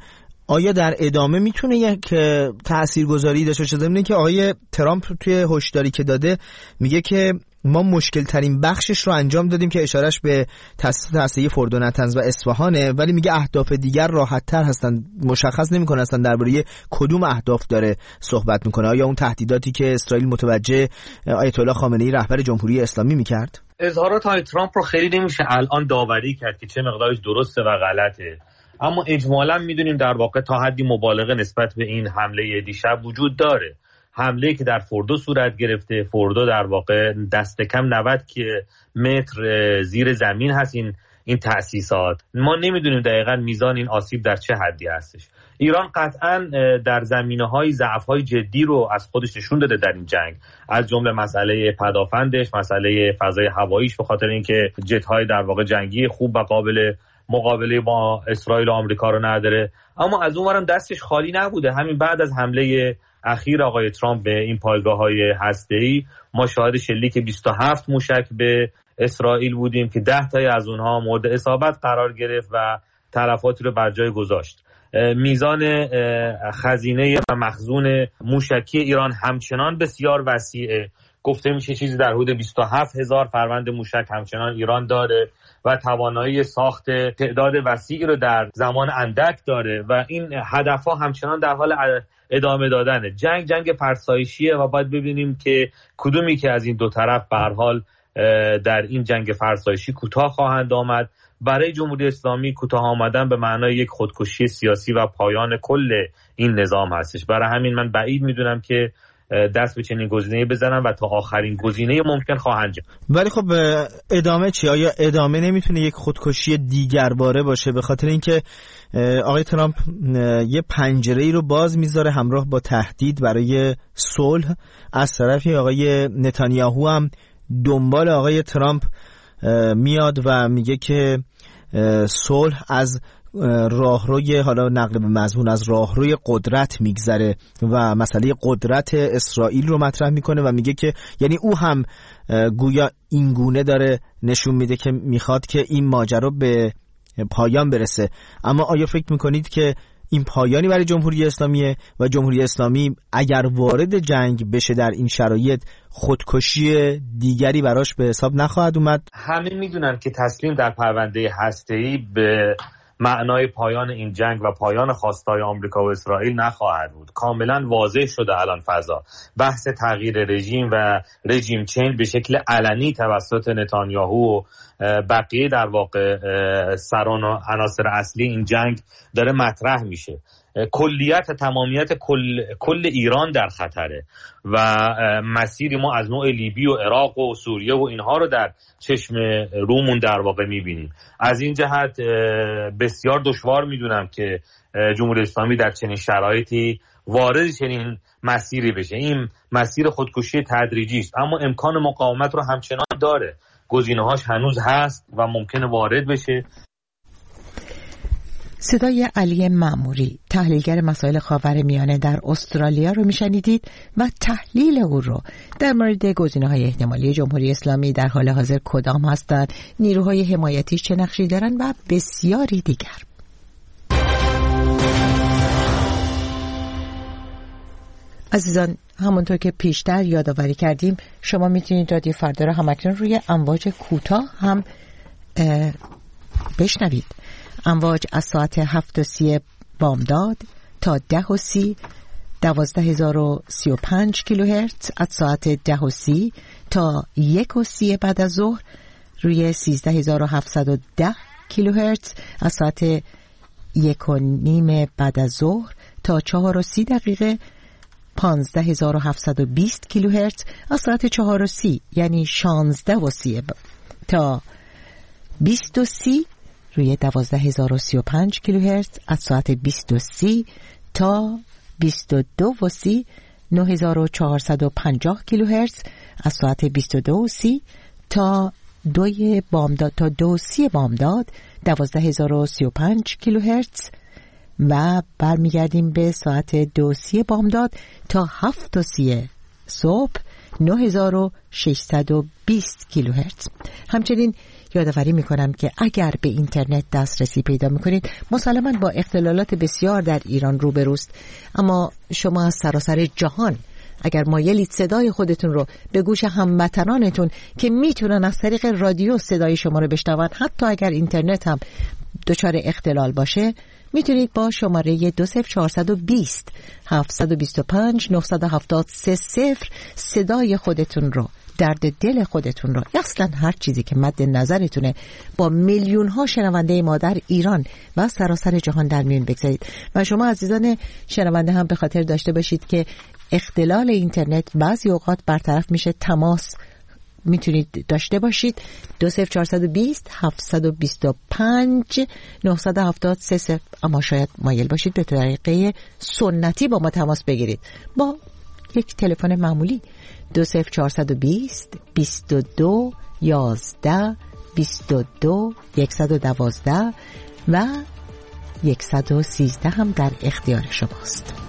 آیا در ادامه میتونه یک تاثیرگذاری داشته باشه؟ ضمن اینکه آقای ترامپ توی هشداری که داده میگه که ما مشکل ترین بخشش رو انجام دادیم که اشارش به تأسیس هسته‌ای فورد و نتنز و اصفهانه، ولی میگه اهداف دیگر راحت تر هستن، مشخص نمیکنه اصلا درباره کدوم اهداف داره صحبت میکنه. آیا اون تهدیداتی که اسرائیل متوجه آیت الله خامنه‌ای رهبر جمهوری اسلامی میکرد؟ اظهارات های ترامپ رو خیلی نمیشه الان داوری کرد که چه مقدارش درسته و غلطه، اما اجمالا میدونیم در واقع تا حدی مبالغه نسبت به این حمله دیشب وجود داره. حمله که در فوردو صورت گرفته، فوردو در واقع دست کم نود متر زیر زمین هست این این تأسیسات. ما نمیدونیم دقیقاً میزان این آسیب در چه حدی هستش. ایران قطعاً در زمینه‌های ضعف‌های جدی رو از خودش نشون داده در این جنگ، از جمله مسئله پدافندش، مسئله فضای هواییش، به خاطر اینکه جت‌های در واقع جنگی خوب و قابل مقابله با اسرائیل و آمریکا رو نداره. اما از اونورم دستش خالی نبوده. همین بعد از حمله اخیر آقای ترامپ به این پایگاه‌های هسته‌ای ما شاهد شلیک بیست و هفت موشک به اسرائیل بودیم که ده تای از اونها مورد اصابت قرار گرفت و تلفاتی رو بر جای گذاشت. میزان خزینه و مخزون موشکی ایران همچنان بسیار وسیعه. گفته میشه چیزی در حدود بیست و هفت هزار فروند موشک همچنان ایران داره و توانایی ساخت تعداد وسیعی رو در زمان اندک داره و این هدفها همچنان در حال ادامه دادنه. جنگ جنگ فرسایشیه و باید ببینیم که کدومی که از این دو طرف به هر حال در این جنگ فرسایشی کوتاه خواهند آمد. برای جمهوری اسلامی کوتاه آمدن به معنای یک خودکشی سیاسی و پایان کل این نظام هستش. برای همین من بعید میدونم که دست به چنین گزینه‌ای بزنن و تا آخرین گزینه ممکن خواهند جا. ولی خب ادامه چی؟ آیا ادامه نمیتونه یک خودکشی دیگر باره باشه؟ به خاطر اینکه آقای ترامپ یه پنجره‌ای رو باز میذاره همراه با تهدید برای صلح، از طرفی آقای نتانیاهو هم دنبال آقای ترامپ میاد و میگه که صلح از راهروی، حالا نقل به مضمون، از راهروی قدرت میگذره و مسئله قدرت اسرائیل رو مطرح میکنه و میگه که یعنی او هم گویا این گونه داره نشون میده که میخواد که این ماجرا به پایان برسه. اما آیا فکر میکنید که این پایانی برای جمهوری اسلامیه و جمهوری اسلامی اگر وارد جنگ بشه در این شرایط خودکشی دیگری براش به حساب نخواهد اومد؟ همه میدونن که تسلیم در پرونده هسته‌ای به معنای پایان این جنگ و پایان خواستای آمریکا و اسرائیل نخواهد بود. کاملا واضح شده الان فضا. بحث تغییر رژیم و رژیم چنج به شکل علنی توسط نتانیاهو و بقیه در واقع سران و عناصر اصلی این جنگ داره مطرح میشه. کلیت تمامیت کل, کل ایران در خطره و مسیری ما از نوع لیبی و عراق و سوریه و اینها رو در چشم رومون در واقع میبینیم. از این جهت بسیار دشوار میدونم که جمهوری اسلامی در چنین شرایطی وارد چنین مسیری بشه. این مسیر خودکشی تدریجی است، اما امکان مقاومت رو همچنان داره. گزینه‌هاش هنوز هست و ممکنه وارد بشه. صدای علی مأموری، تحلیلگر مسائل خاورمیانه در استرالیا رو میشنیدید و تحلیل او رو در مورد گزینه‌های احتمالی جمهوری اسلامی در حال حاضر کدام هستند، نیروهای حمایتیش چه نقشی دارن و بسیاری دیگر. عزیزان، همونطور که پیشتر یادآوری کردیم شما میتونید رادیو فردا رو همکنون روی امواج کوتاه هم بشنوید. امواج از ساعت هفت و سی بامداد تا ده و سی دوازده هزار و سی و پنج کیلوهرتز، از ساعت ده و سی تا یک و سی بعد از ظهر روی سیزده هزار و هفتصد و ده کیلوهرتز، از ساعت یک و نیم بعد از ظهر تا چهار و سی دقیقه پانزده هزار و هفتصد و بیست کیلوهرتز، از ساعت چهار و سی یعنی شانزده و سی تا بیست و سی روی دوازده هزار و سی و پنج کیلوهرتز، از ساعت بیست و سی تا بیست و دو و سی نه هزار و چهارصد و پنجاه کیلوهرتز، از ساعت بیست و دو و سی تا دوی بامداد تا دو سی بامداد دوازده هزار و سی و پنج کیلوهرتز و برمیگردیم به ساعت دو سی بامداد تا هفت و سی صبح نه هزار و ششصد و بیست کیلوهرتز. همچنین یادآوری میکنم که اگر به اینترنت دسترسی پیدا میکنید مسلماً با اختلالات بسیار در ایران روبروست، اما شما از سراسر جهان اگر مایلید صدای خودتون رو به گوش هموطنانتون که میتونن از طریق رادیو صدای شما رو بشنون، حتی اگر اینترنت هم دچار اختلال باشه، میتونید با شماره دو صفر چهارصد و بیست هفتصد و بیست و پنج نهصد و هفتاد و سه صفر صدای خودتون رو، درد دل خودتون رو، یا اصلا هر چیزی که مد نظرتونه با میلیون ها شنونده ما در ایران و سراسر جهان در میون بگذارید. و شما عزیزان شنونده هم به خاطر داشته باشید که اختلال اینترنت بعضی اوقات برطرف میشه، تماس میتونید داشته باشید دو صفر چهارصد و بیست هفتصد و بیست و پنج نهصد و هفتاد و سه صفر. اما شاید مایل باشید به طریقه سنتی با ما تماس بگیرید با یک تلفن معمولی دو صفر چهارصد و بیست بیست و دو یازده بیست و دو صد و دوازده و صد و سیزده هم در اختیار شماست.